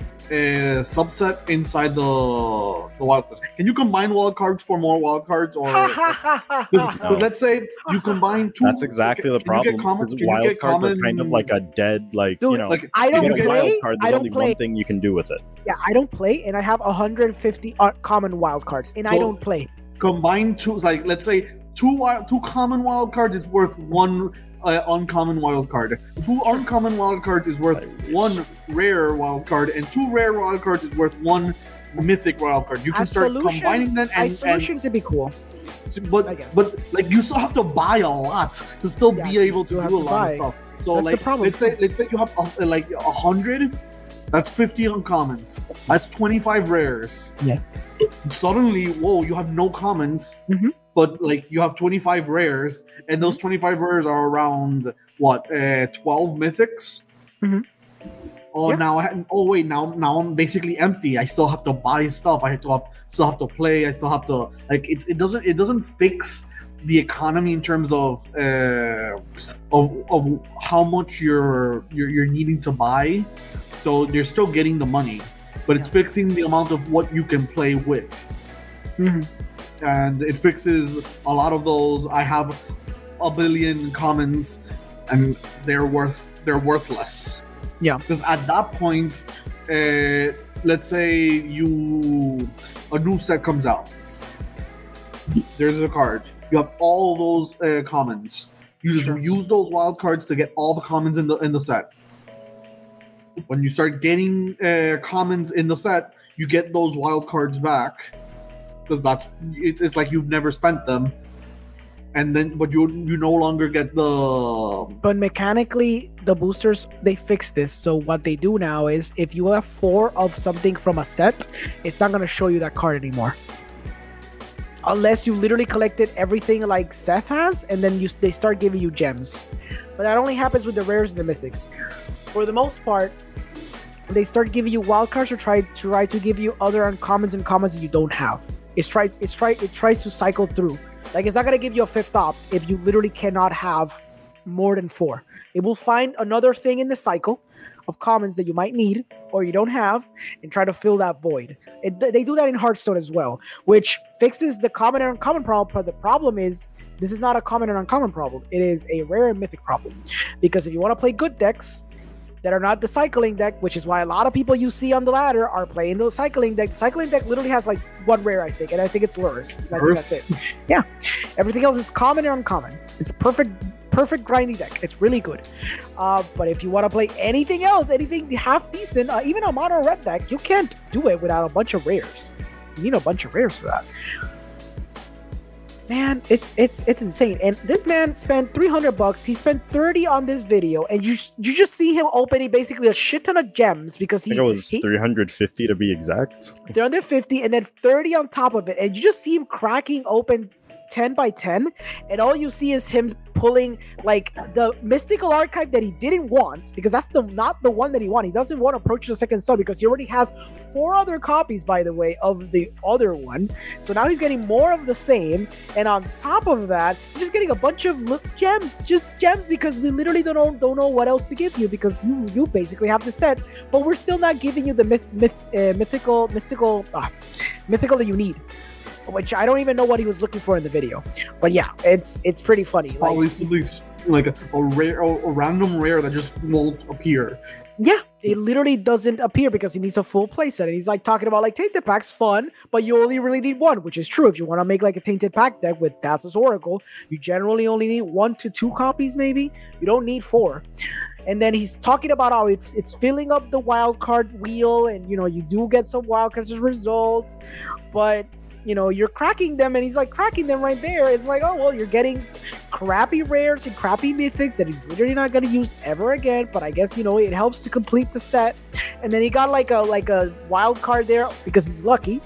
uh, subset inside the the wild card. Can you combine wild cards for more wild cards, or Ha, ha, ha, ha, because ha, No. let's say you combine two. That's exactly the can you get problem. common- Because can you wild get cards common- are kind of like a dead, like Dude, you know. like I you don't you get a get- play. wild card. I There's don't only play. one thing you can do with it. Yeah, I don't play, and I have one hundred fifty uh, common wild cards, and I So- don't play. combine two, like let's say two wild, two common wild cards is worth one uh, uncommon wild card. Two uncommon wild cards is worth one rare wild card, and two rare wild cards is worth one mythic wild card. You can As start solutions, combining them, and, as solutions, it'd be cool. So, but I guess. but like you still have to buy a lot to still Yeah, be you able to still do have a to lot buy. of stuff. So That's the like problem. let's say let's say you have uh, like a hundred, that's fifty uncommons. That's twenty-five rares. Yeah. Suddenly, whoa, you have no commons, Mhm. but like you have twenty-five rares, and those twenty-five rares are around what uh, twelve mythics. Mhm. Oh, Yeah. now I ha- oh wait, now now I'm basically empty. I still have to buy stuff. I have to have, still have to play. I still have to like it's it doesn't it doesn't fix the economy in terms of uh, of of how much you're you're you're needing to buy. So you're still getting the money, but it's fixing the amount of what you can play with, Mhm. and it fixes a lot of those. I have a billion commons, and they're worth they're worthless. Yeah. Because at that point, uh, let's say you a new set comes out. There's a card. You have all those uh, commons. You just Sure. use those wild cards to get all the commons in the in the set. When you start getting uh, commons in the set, you get those wild cards back because that's it's, it's like you've never spent them, and then but you you no longer get the But mechanically, the boosters, they fix this. So what they do now is if you have four of something from a set, it's not going to show you that card anymore. Unless you literally collected everything like Seth has, and then you they start giving you gems. But that only happens with the rares and the mythics. For the most part, they start giving you wild cards or try try to give you other uncommons and commons that you don't have. It's tries it's try it tries to cycle through. Like it's not gonna give you a fifth op if you literally cannot have more than four. It will find another thing in the cycle of commons that you might need or you don't have and try to fill that void. It, they do that in Hearthstone as well, which fixes the common and uncommon problem. But the problem is this is not a common and uncommon problem. It is a rare and mythic problem. Because if you want to play good decks that are not the cycling deck, which is why a lot of people you see on the ladder are playing the cycling deck. The cycling deck literally has like one rare, I think, and I think it's Lurrus. And I think that's it. Yeah. Everything else is common or uncommon. It's a perfect, perfect grinding deck. It's really good. Uh, but if you want to play anything else, anything half decent, uh, even a mono red deck, you can't do it without a bunch of rares. You need a bunch of rares for that. Man, it's it's it's insane. And this man spent three hundred bucks. He spent thirty on this video, and you you just see him opening basically a shit ton of gems because I he think it was he, three hundred fifty to be exact. three hundred fifty and then thirty on top of it, and you just see him cracking open ten by ten, and all you see is him pulling like the mystical archive that he didn't want, because that's the not the one that he wanted. He doesn't want to approach the second sun because he already has four other copies, by the way, of the other one. So now he's getting more of the same, and on top of that, he's just getting a bunch of li- gems, just gems, because we literally don't know, don't know what else to give you, because you you basically have the set, but we're still not giving you the myth, myth uh, mythical mystical ah, mythical that you need. Which I don't even know what he was looking for in the video, but yeah, it's it's pretty funny. Like, Probably simply s- like a, a rare, a, a random rare that just won't appear. yeah, it literally doesn't appear because he needs a full playset, and he's like talking about like tainted packs, fun, but you only really need one, which is true. If you want to make like a tainted pack deck with Thassa's Oracle, you generally only need one to two copies, maybe. You don't need four. And then he's talking about how it's it's filling up the wild card wheel, and you know you do get some wild cards as a result, but you know, you're cracking them, and he's like cracking them right there. It's like, oh, well, you're getting crappy rares and crappy mythics that he's literally not going to use ever again. But I guess, you know, it helps to complete the set. And then he got like a like a wild card there because he's lucky.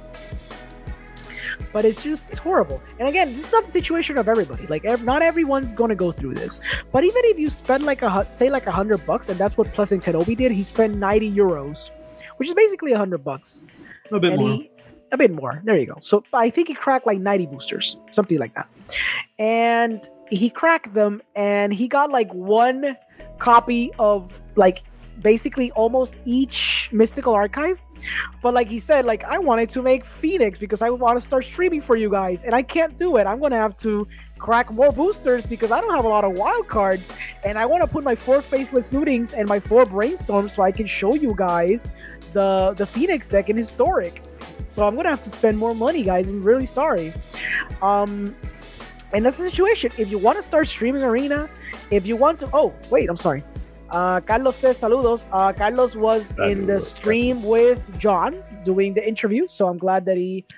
But it's just, it's horrible. And again, this is not the situation of everybody. Like, ev- not everyone's going to go through this. But even if you spend like a, hu- say like a hundred bucks, and that's what Pleasant Kenobi did, he spent ninety euros, which is basically a hundred bucks. A bit and more. He, a bit more. There you go. So I think he cracked like ninety boosters, something like that. And he cracked them, and he got like one copy of like basically almost each mystical archive. But like he said, like, I wanted to make Phoenix because I want to start streaming for you guys, and I can't do it. I'm gonna have to crack more boosters because I don't have a lot of wild cards, and I want to put my four Faithless Lootings and my four Brainstorms so I can show you guys the the Phoenix deck in Historic. So I'm gonna have to spend more money, guys. I'm really sorry. Um, and that's the situation. If you want to start streaming Arena, if you want to, oh wait, I'm sorry. Uh, Carlos says saludos. Uh, Carlos was in the stream with John doing the interview, so I'm glad that he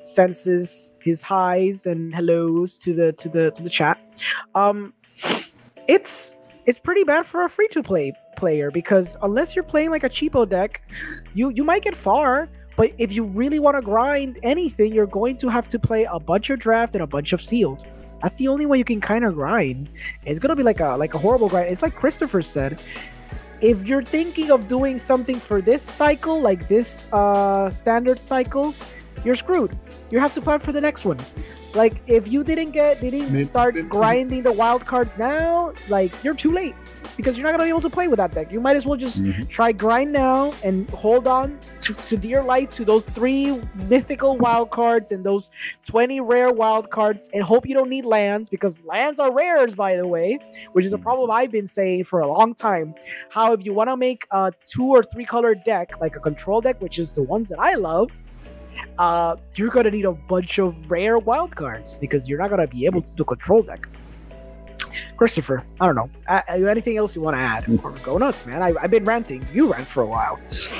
sends his, his highs and hellos to the to the to the chat. Um, it's it's pretty bad for a free to play player because unless you're playing like a cheapo deck, you you might get far. But if you really want to grind anything, you're going to have to play a bunch of draft and a bunch of sealed. That's the only way you can kind of grind. It's gonna be like a like a horrible grind. It's like Christopher said. If you're thinking of doing something for this cycle, like this uh, standard cycle, you're screwed. You have to plan for the next one. Like if you didn't get didn't Maybe- start maybe- grinding the wild cards now, like you're too late because you're not gonna be able to play with that deck. You might as well just Mhm. try grind now and hold on to, to dear life to those three mythical wild cards and those twenty rare wild cards and hope you don't need lands because lands are rares, by the way, which is a problem I've been saying for a long time. How if you want to make a two or three color deck, like a control deck, which is the ones that I love, uh, you're going to need a bunch of rare wild cards because you're not going to be able to do control deck. Christopher, I don't know. Uh, anything else you want to add? Or go nuts, man. I, I've been ranting. You rant for a while.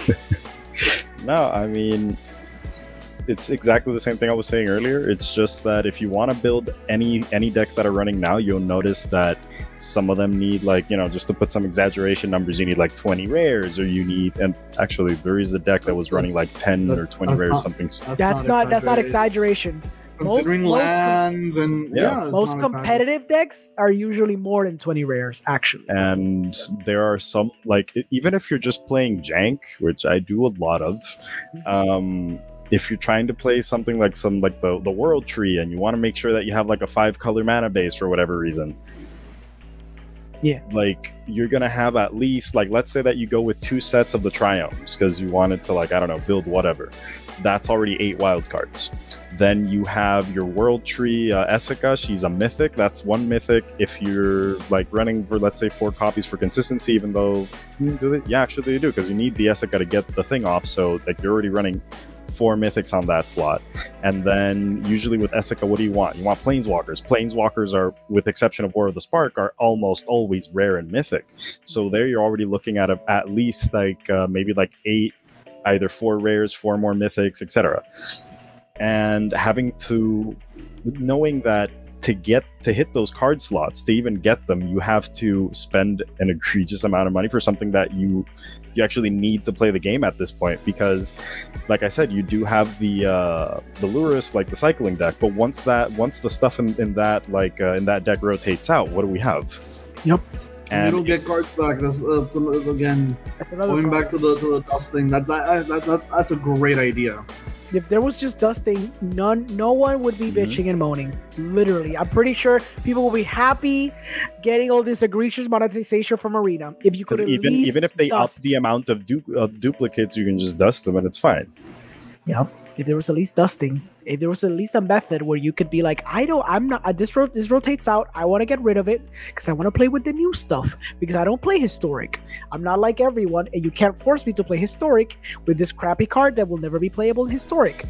No, I mean, it's exactly the same thing I was saying earlier. It's just that if you want to build any any decks that are running now, you'll notice that some of them need, like, you know, just to put some exaggeration numbers, you need like twenty rares, or you need, and actually there is a deck that was running like ten or That's- twenty that's rares, not- something. That's not that's not exaggeration. Considering most com- lands and Yeah. yeah, it's Most not exciting. competitive decks are usually more than twenty rares, actually. And there are some, like, e- even if you're just playing jank, which I do a lot of, um if you're trying to play something like some like the the world tree and you want to make sure that you have like a five color mana base for whatever reason, Yeah. like you're gonna have at least, like, let's say that you go with two sets of the triomes because you wanted to, like, I don't know, build whatever. That's already eight wild cards. Then you have your world tree, uh, Essica. She's a mythic. That's one mythic. If you're like running for, let's say, four copies for consistency, even though, hmm, do they? Yeah, actually they do, because you need the Essica to get the thing off. So like you're already running four mythics on that slot. And then usually with Essica, what do you want? You want planeswalkers. Planeswalkers are, with exception of War of the Spark, are almost always rare and mythic. So there you're already looking at a, at least like uh, maybe like eight, either four rares, four more mythics, et cetera. And having to, knowing that to get to hit those card slots, to even get them, you have to spend an egregious amount of money for something that you you actually need to play the game at this point. Because, like I said, you do have the uh, the Lurus, like the cycling deck, but once that once the stuff in, in that like uh, in that deck rotates out, what do we have? Yep. And you don't get it's- cards back. That's, that's a- again That's another going problem. back to the to the dust thing. That that, that, that that's a great idea. If there was just dusting, none, no one would be Mhm. bitching and moaning. Literally, I'm pretty sure people will be happy getting all this egregious monetization from Arena. If you could Because at even least even if they up dust. the amount of, du- of duplicates, you can just dust them and it's fine. Yep. If there was at least dusting, if there was at least a method where you could be like, I don't, I'm not. Uh, this ro- this rotates out. I want to get rid of it because I want to play with the new stuff because I don't play historic. I'm not like everyone, and you can't force me to play historic with this crappy card that will never be playable in historic.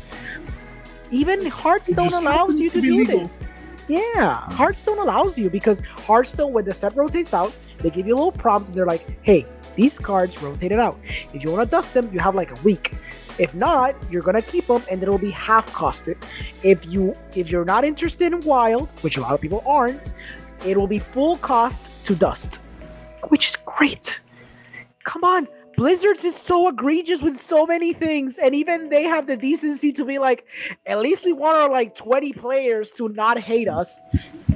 Even Hearthstone just allows happens you to to be do legal. this. Yeah, Hearthstone allows you because Hearthstone, when the set rotates out, they give you a little prompt and they're like, hey, these cards rotated out. If you want to dust them, you have like a week. If not, you're gonna keep them and it'll be half costed. If you if you're not interested in wild, which a lot of people aren't, it will be full cost to dust, which is great. Come on. Blizzards is so egregious with so many things, and even they have the decency to be like, at least we want our like twenty players to not hate us.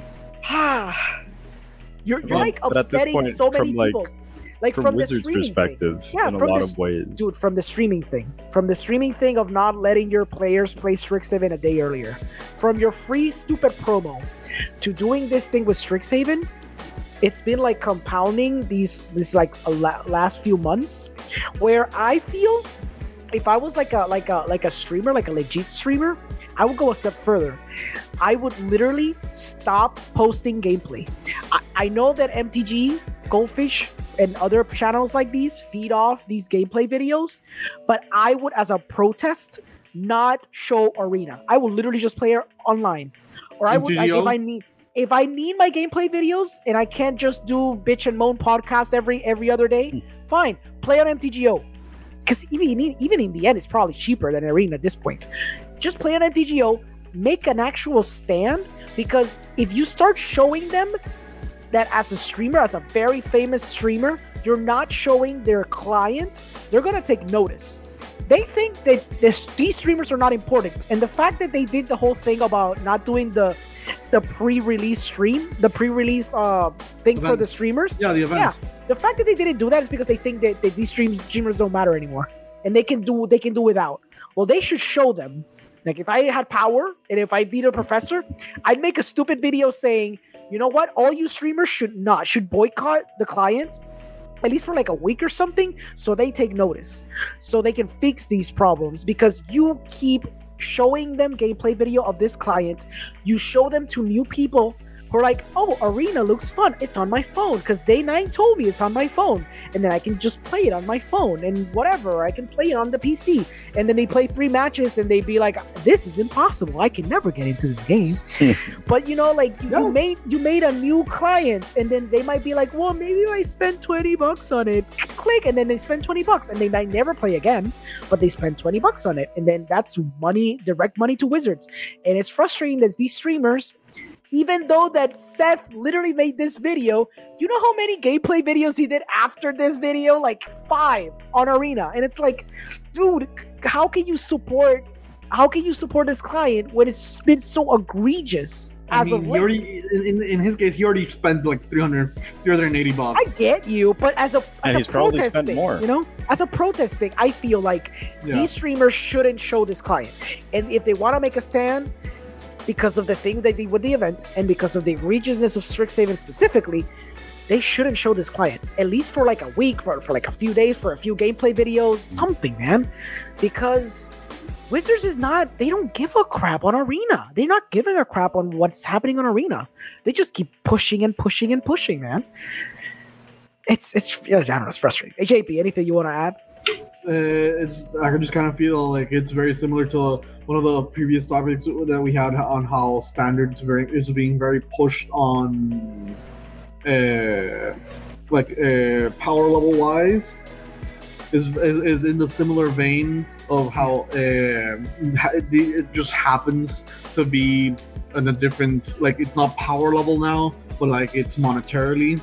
Ah, you're, you're Well, like but at this upsetting point, so many from, like, people. Like From, from, the Wizards' streaming thing. perspective, Yeah, in a from lot this- of ways. Dude, from the streaming thing, from the streaming thing of not letting your players play Strixhaven a day earlier, from your free stupid promo to doing this thing with Strixhaven, it's been like compounding these these like a la- last few months, where I feel if I was like a like a like a streamer, like a legit streamer, I would go a step further. I would literally stop posting gameplay. I, I know that M T G, Goldfish, and other channels like these feed off these gameplay videos, but I would, as a protest, not show Arena. I will literally just play it online, or I would like, M T G O? if I need if I need my gameplay videos and I can't just do bitch and moan podcast every every other day. Fine, play on M T G O, because even even in the end, it's probably cheaper than Arena at this point. just play on M T G O, make an actual stand, because if you start showing them that as a streamer, as a very famous streamer, you're not showing their client, they're gonna take notice. They think that this, these streamers are not important, and the fact that they did the whole thing about not doing the the pre-release stream, the pre-release uh thing Event. for the streamers, Yeah, the event. yeah, the fact that they didn't do that is because they think that, that these streams streamers don't matter anymore, and they can do they can do without. Well, they should show them. Like, if I had power and if I beat a professor, I'd make a stupid video saying, you know what, all you streamers should not should boycott the client at least for like a week or something, so they take notice, so they can fix these problems, because you keep showing them gameplay video of this client, you show them to new people who are like, oh, Arena looks fun, it's on my phone, because Day nine told me it's on my phone, and then I can just play it on my phone, and whatever, I can play it on the P C, and then they play three matches, and they be like, this is impossible, I can never get into this game. But you know, like, you, No. you made you made a new client, and then they might be like, well, maybe I spent twenty bucks on it, click, and then they spend twenty bucks, and they might never play again, but they spend twenty bucks on it, and then that's money, direct money to Wizards. And it's frustrating that these streamers, even though that Seth literally made this video, you know how many gameplay videos he did after this video? Like five on Arena. And it's like, dude, how can you support how can you support this client when it's been so egregious I as mean, of he late? already, in, in his case, he already spent like three hundred, three hundred eighty bucks. I get you, but as a as And a he's probably protest spent thing, more. you know, as a protest thing, I feel like Yeah. these streamers shouldn't show this client. And if they want to make a stand, because of the thing they did with the event and because of the egregiousness of Strixhaven specifically, they shouldn't show this client, at least for like a week, for, for like a few days, for a few gameplay videos, something, man. Because Wizards is not, they don't give a crap on Arena. They're not giving a crap on what's happening on Arena. They just keep pushing and pushing and pushing, man. It's, it's, I don't know, it's frustrating. Hey, J P, anything you want to add? Uh, it's I can just kind of feel like it's very similar to one of the previous topics that we had on how standards very is being very pushed on, uh, like uh, power level wise, is, is is in the similar vein of how uh, it just happens to be in a different, like, it's not power level now, but like it's monetarily.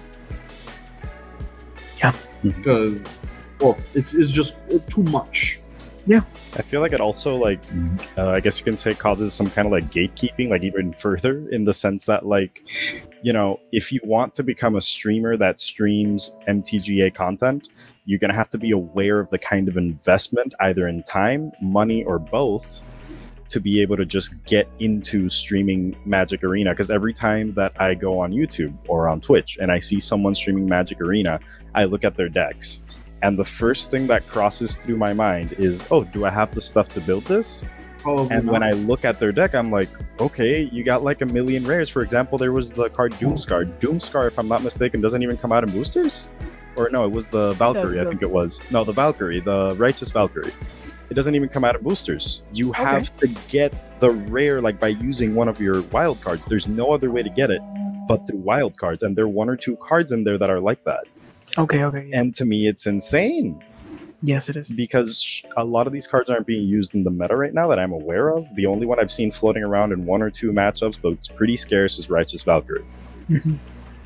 Yeah. Because, well, it's, it's just too much. I feel like it also, like, uh, I guess you can say, causes some kind of like gatekeeping, like even further, in the sense that, like, you know, if you want to become a streamer that streams M T G A content, you're going to have to be aware of the kind of investment, either in time, money, or both, to be able to just get into streaming Magic Arena. Because every time that I go on YouTube or on Twitch and I see someone streaming Magic Arena, I look at their decks. And the first thing that crosses through my mind is, oh, do I have the stuff to build this? Probably And when not. I look at their deck, I'm like, okay, you got like a million rares. For example, there was the card Doomscar. Doomscar, if I'm not mistaken, doesn't even come out in boosters? Or no, it was the Valkyrie, I does. think it was. No, the Valkyrie, the Righteous Valkyrie. It doesn't even come out in boosters. You have to get the rare, like, by using one of your wild cards. There's no other way to get it but through wild cards. And there are one or two cards in there that are like that. Okay, okay. Yeah. And to me, it's insane. Yes, it is. Because a lot of these cards aren't being used in the meta right now that I'm aware of. The only one I've seen floating around in one or two matchups, but it's pretty scarce, is Righteous Valkyrie. Mhm.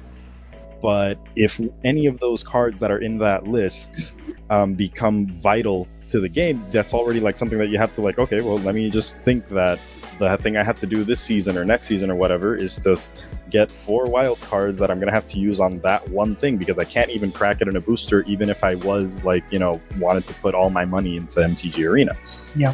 But if any of those cards that are in that list um, become vital to the game, that's already like something that you have to like, okay, well, let me just think that the thing I have to do this season or next season or whatever is to get four wild cards that I'm going to have to use on that one thing, because I can't even crack it in a booster, even if I was like, you know, wanted to put all my money into M T G Arena. Yeah,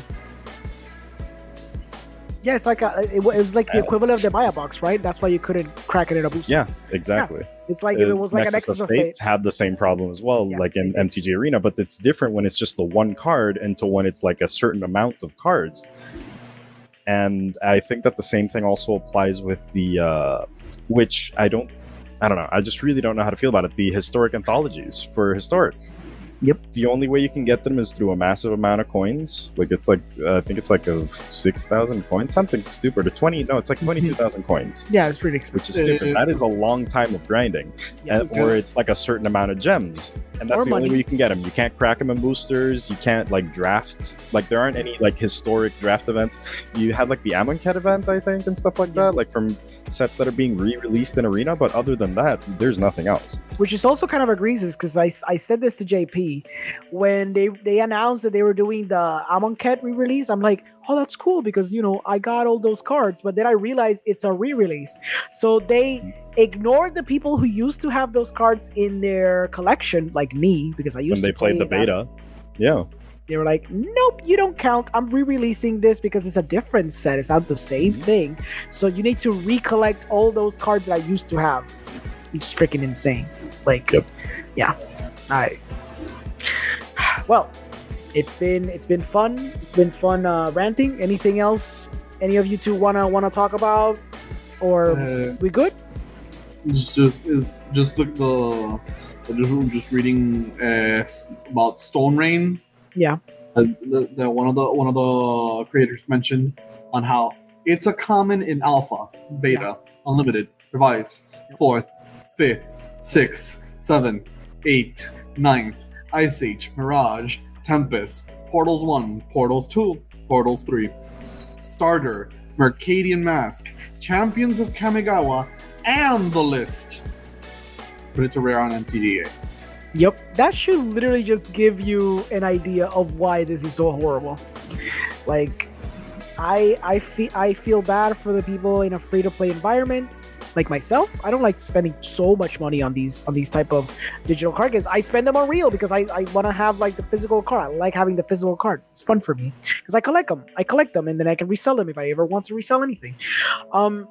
it's like a, it, wa- it was like the equivalent of the Maya box, right? That's why you couldn't crack it in a booster. Yeah, exactly. It's like if Uh, it was like an Nexus of Fate. had the same problem as well, Yeah, like in they did. M T G Arena, but it's different when it's just the one card and to when it's like a certain amount of cards. And I think that the same thing also applies with the, uh, which I don't, I don't know, I just really don't know how to feel about it, the historic anthologies for Historic. Yep. The only way you can get them is through a massive amount of coins. Like it's like uh, I think it's like of six thousand coins, something stupid, or twenty. No, it's like twenty-two thousand coins, Yeah, it's pretty which expensive. is stupid. That is a long time of grinding, Yeah. and, or it's like a certain amount of gems, and that's Or the only money. way you can get them. You can't crack them in boosters. You can't like draft. Like there aren't any like historic draft events. You have like the Amonkhet event, I think, and stuff like that, like from sets that are being re-released in Arena. But other than that, there's nothing else. Which is also kind of agrees because I, I said this to J P when they they announced that they were doing the Amonkhet re-release. I'm like, oh, that's cool because you know I got all those cards, but then I realized it's a re-release. So they ignored the people who used to have those cards in their collection, like me, because I used When they to play played the that. beta, yeah. They were like, nope, you don't count. I'm re-releasing this because it's a different set. It's not the same thing. So you need to recollect all those cards that I used to have. It's freaking insane. Like, Yep. yeah. All right. Well, it's been it's been fun. It's been fun uh, ranting. Anything else? Any of you two wanna wanna talk about? Or Uh, we good? It's just it's just look the just just reading uh, s- about Stone Rain. Yeah. Uh, the, the one of the one of the creators mentioned on how it's a common in alpha, beta, unlimited, revise, fourth, fifth, sixth, seventh, eighth, ninth, Ice Age, Mirage, Tempest, Portals one, Portals two, Portals three, Starter, Mercadian Mask, Champions of Kamigawa, and the list. Put it to rare on M T G A. Yep. That should literally just give you an idea of why this is so horrible. Like, I I feel I feel bad for the people in a free to play environment, like myself. I don't like spending so much money on these on these type of digital card games. I spend them on real because I, I want to have like the physical card. I like having the physical card. It's fun for me because I collect them. I collect them and then I can resell them if I ever want to resell anything. Um,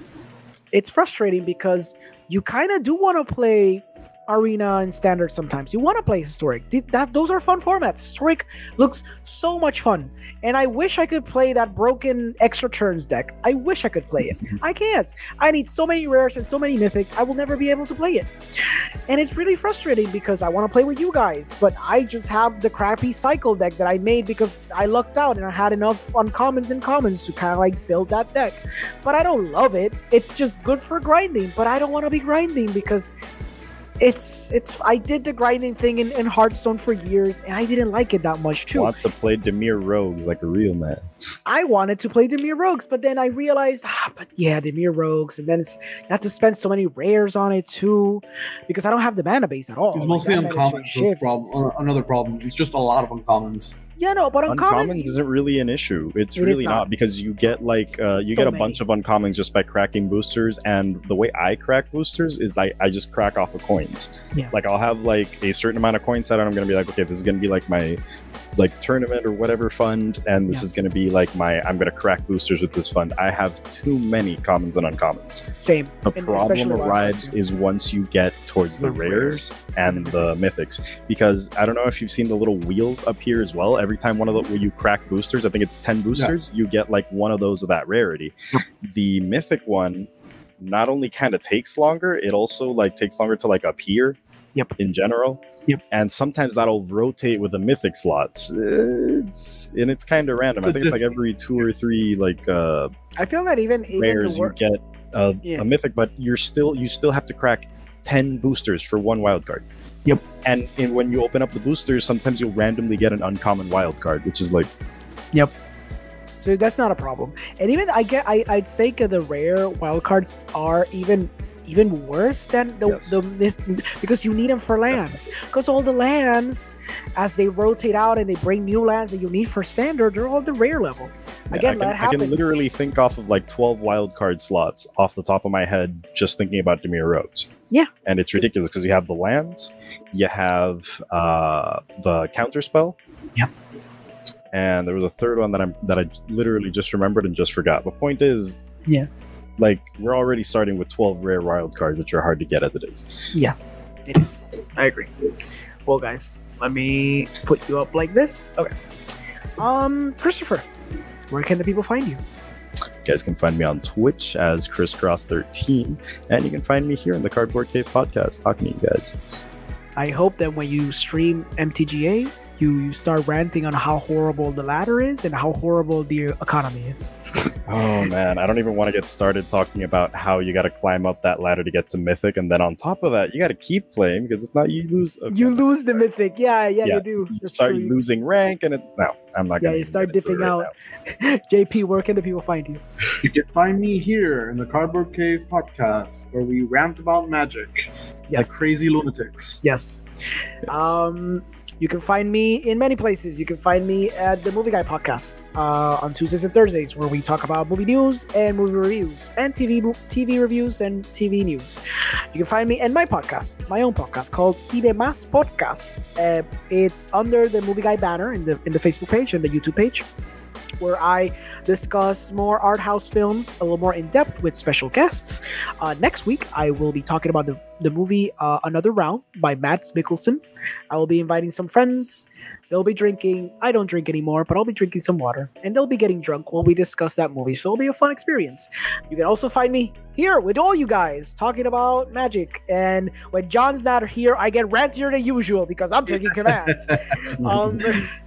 it's frustrating because you kind of do want to play Arena and Standard sometimes. You want to play Historic. Th- That those are fun formats. Historic looks so much fun, and I wish I could play that broken extra turns deck. I wish I could play it. I can't. I need so many rares and so many mythics. I will never be able to play it, and it's really frustrating because I want to play with you guys, but I just have the crappy cycle deck that I made because I lucked out and I had enough uncommons and commons to kind of like build that deck. But I don't love it. It's just good for grinding, but I don't want to be grinding because It's it's I did the grinding thing in, in Hearthstone for years and I didn't like it that much too. Want to play Demir Rogues like a real man. I wanted to play Demir Rogues, but then I realized, ah, but yeah, Demir Rogues, and then it's you have to spend so many rares on it too, because I don't have the mana base at all. It's Like, mostly that mana uncommon. shit That's shifts. problem, uh, another problem. It's just a lot of uncommons. Yeah, no, but uncommons, Uncommons isn't really an issue. It's It is really not. not. because you get like uh, you So get a many. bunch of uncommons just by cracking boosters, and the way I crack boosters is I, I just crack off of coins. Yeah. Like I'll have like a certain amount of coin set, and I'm gonna be like, okay, this is gonna be like my like tournament or whatever fund, and this Yeah. is gonna be like my I'm gonna crack boosters with this fund. I have too many commons and uncommons. same. The And problem especially wild arrives cards, is once you get towards the, The rares and the mythics, because I don't know if you've seen the little wheels up here as well. Every time one of the when you crack boosters, I think it's ten boosters, you get like one of those of that rarity. The mythic one not only kind of takes longer, it also like takes longer to like appear. Yep. In general. Yep. And sometimes that'll rotate with the mythic slots. It's and it's kind of random. I think it's like every two or three like uh I feel that even even rares the you wor- get a, Yeah. a mythic, but you're still you still have to crack ten boosters for one wild card. Yep. And, and when you open up the boosters, sometimes you'll randomly get an uncommon wild card, which is like So that's not a problem. And even I get I, I'd say that the rare wildcards are even even worse than the, Yes. the this, because you need them for lands. Because all the lands, as they rotate out and they bring new lands that you need for standard, they're all the rare level. yeah, Again, I, can, that I can happened. literally think off of like twelve wild card slots off the top of my head just thinking about Demir Rogues. Yeah. And it's ridiculous because you have the lands, you have uh, the counter spell. Yep. And there was a third one that I'm that I literally just remembered and just forgot. The point is, Yeah. like we're already starting with twelve rare wild cards, which are hard to get as it is. It is. I agree. Well, guys, let me put you up like this. Okay. Um, Christopher, where can the people find you? You guys can find me on Twitch as Crisscross thirteen, and you can find me here in the Cardboard Cave podcast talking to you guys. I hope that when you stream M T G A, you, you start ranting on how horrible the ladder is and how horrible the economy is. Oh man, I don't even want to get started talking about how you got to climb up that ladder to get to Mythic, and then on top of that, you got to keep playing because if not, you lose. Okay. You lose the Mythic. Yeah, yeah, Yeah, you do. You That's start true. losing rank, and it no, I'm not. Yeah, gonna you even start get into it dipping right out. now. J P, where can the people find you? You can find me here in the Cardboard Cave podcast, where we rant about magic like Yes. crazy lunatics. Yes. Yes. Um, you can find me in many places. You can find me at the Movie Guy podcast uh, on Tuesdays and Thursdays, where we talk about movie news and movie reviews and T V mo- T V reviews and T V news. You can find me in my podcast, my own podcast called Cinemas Podcast. Uh, it's under the Movie Guy banner in the in the Facebook page and the YouTube page, where I discuss more art house films a little more in depth with special guests. Uh, next week, I will be talking about the, the movie uh, Another Round by Mads Mikkelsen. I will be inviting some friends. They'll be drinking. I don't drink anymore, but I'll be drinking some water. And they'll be getting drunk while we discuss that movie. So it'll be a fun experience. You can also find me here with all you guys talking about magic. And when John's not here, I get rantier than usual because I'm taking commands. um,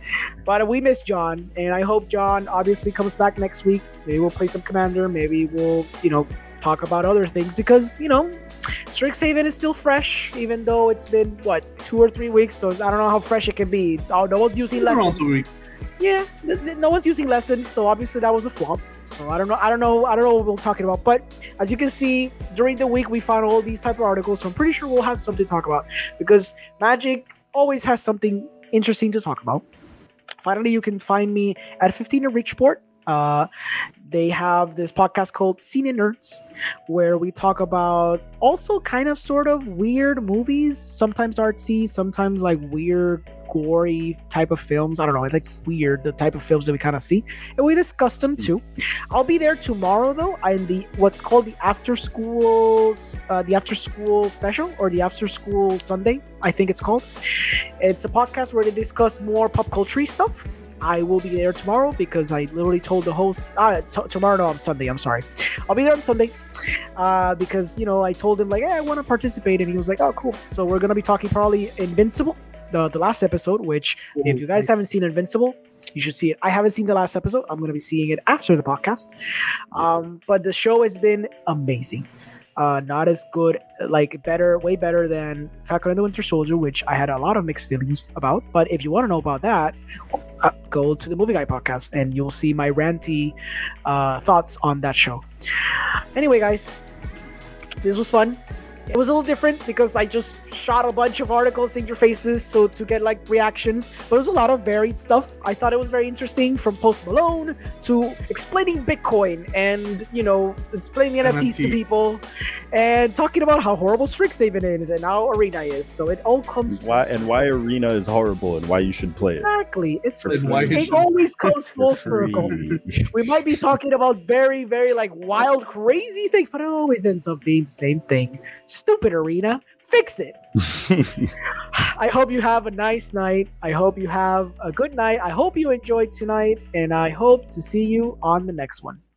but we miss John, and I hope John obviously comes back next week. Maybe we'll play some Commander. Maybe we'll, you know, talk about other things because, you know, Strixhaven is still fresh, even though it's been what two or three weeks. So I don't know how fresh it can be. Oh, no one's using Around lessons. two weeks. Yeah, that's it. No one's using lessons, so obviously that was a flop. So I don't know. I don't know. I don't know what we're talking about. But as you can see, during the week we found all these type of articles. So I'm pretty sure we'll have something to talk about because Magic always has something interesting to talk about. Finally, you can find me at fifteen of Richport. Uh, they have this podcast called Cine Nerds, where we talk about also kind of sort of weird movies, sometimes artsy, sometimes like weird, gory type of films. I don't know, it's like weird, the type of films that we kind of see, and we discuss them too. I'll be there tomorrow though, in the what's called the after school, uh, the after school special or the after school Sunday, I think it's called. It's a podcast where they discuss more pop culture stuff. I will be there tomorrow because I literally told the host uh, t- tomorrow no on Sunday I'm sorry I'll be there on Sunday uh, because you know I told him like hey, I want to participate, and he was like oh cool. So we're gonna be talking probably Invincible, the, the last episode, which Ooh, if you guys nice. haven't seen Invincible, you should see it. I haven't seen the last episode. I'm gonna be seeing it after the podcast. Um, but the show has been amazing. Uh, not as good, like better, way better than Falcon and the Winter Soldier, which I had a lot of mixed feelings about. But if you want to know about that, uh, go to the Movie Guy podcast and you'll see my ranty uh, thoughts on that show. Anyway, guys, this was fun. It was a little different because I just shot a bunch of articles in your faces so to get like reactions, but it was a lot of varied stuff. I thought it was very interesting, from Post Malone to explaining Bitcoin and, you know, explaining N F Ts to N F Ts. people and talking about how horrible Strixhaven is and how Arena is. So it all comes Why full and why Arena is horrible and why you should play it. Exactly. It's For And why free. it always comes full For circle. free. We might be talking about very, very like wild, crazy things, but it always ends up being the same thing. Stupid Arena. Fix it. I hope you have a nice night. I hope you have a good night. I hope you enjoyed tonight, and I hope to see you on the next one.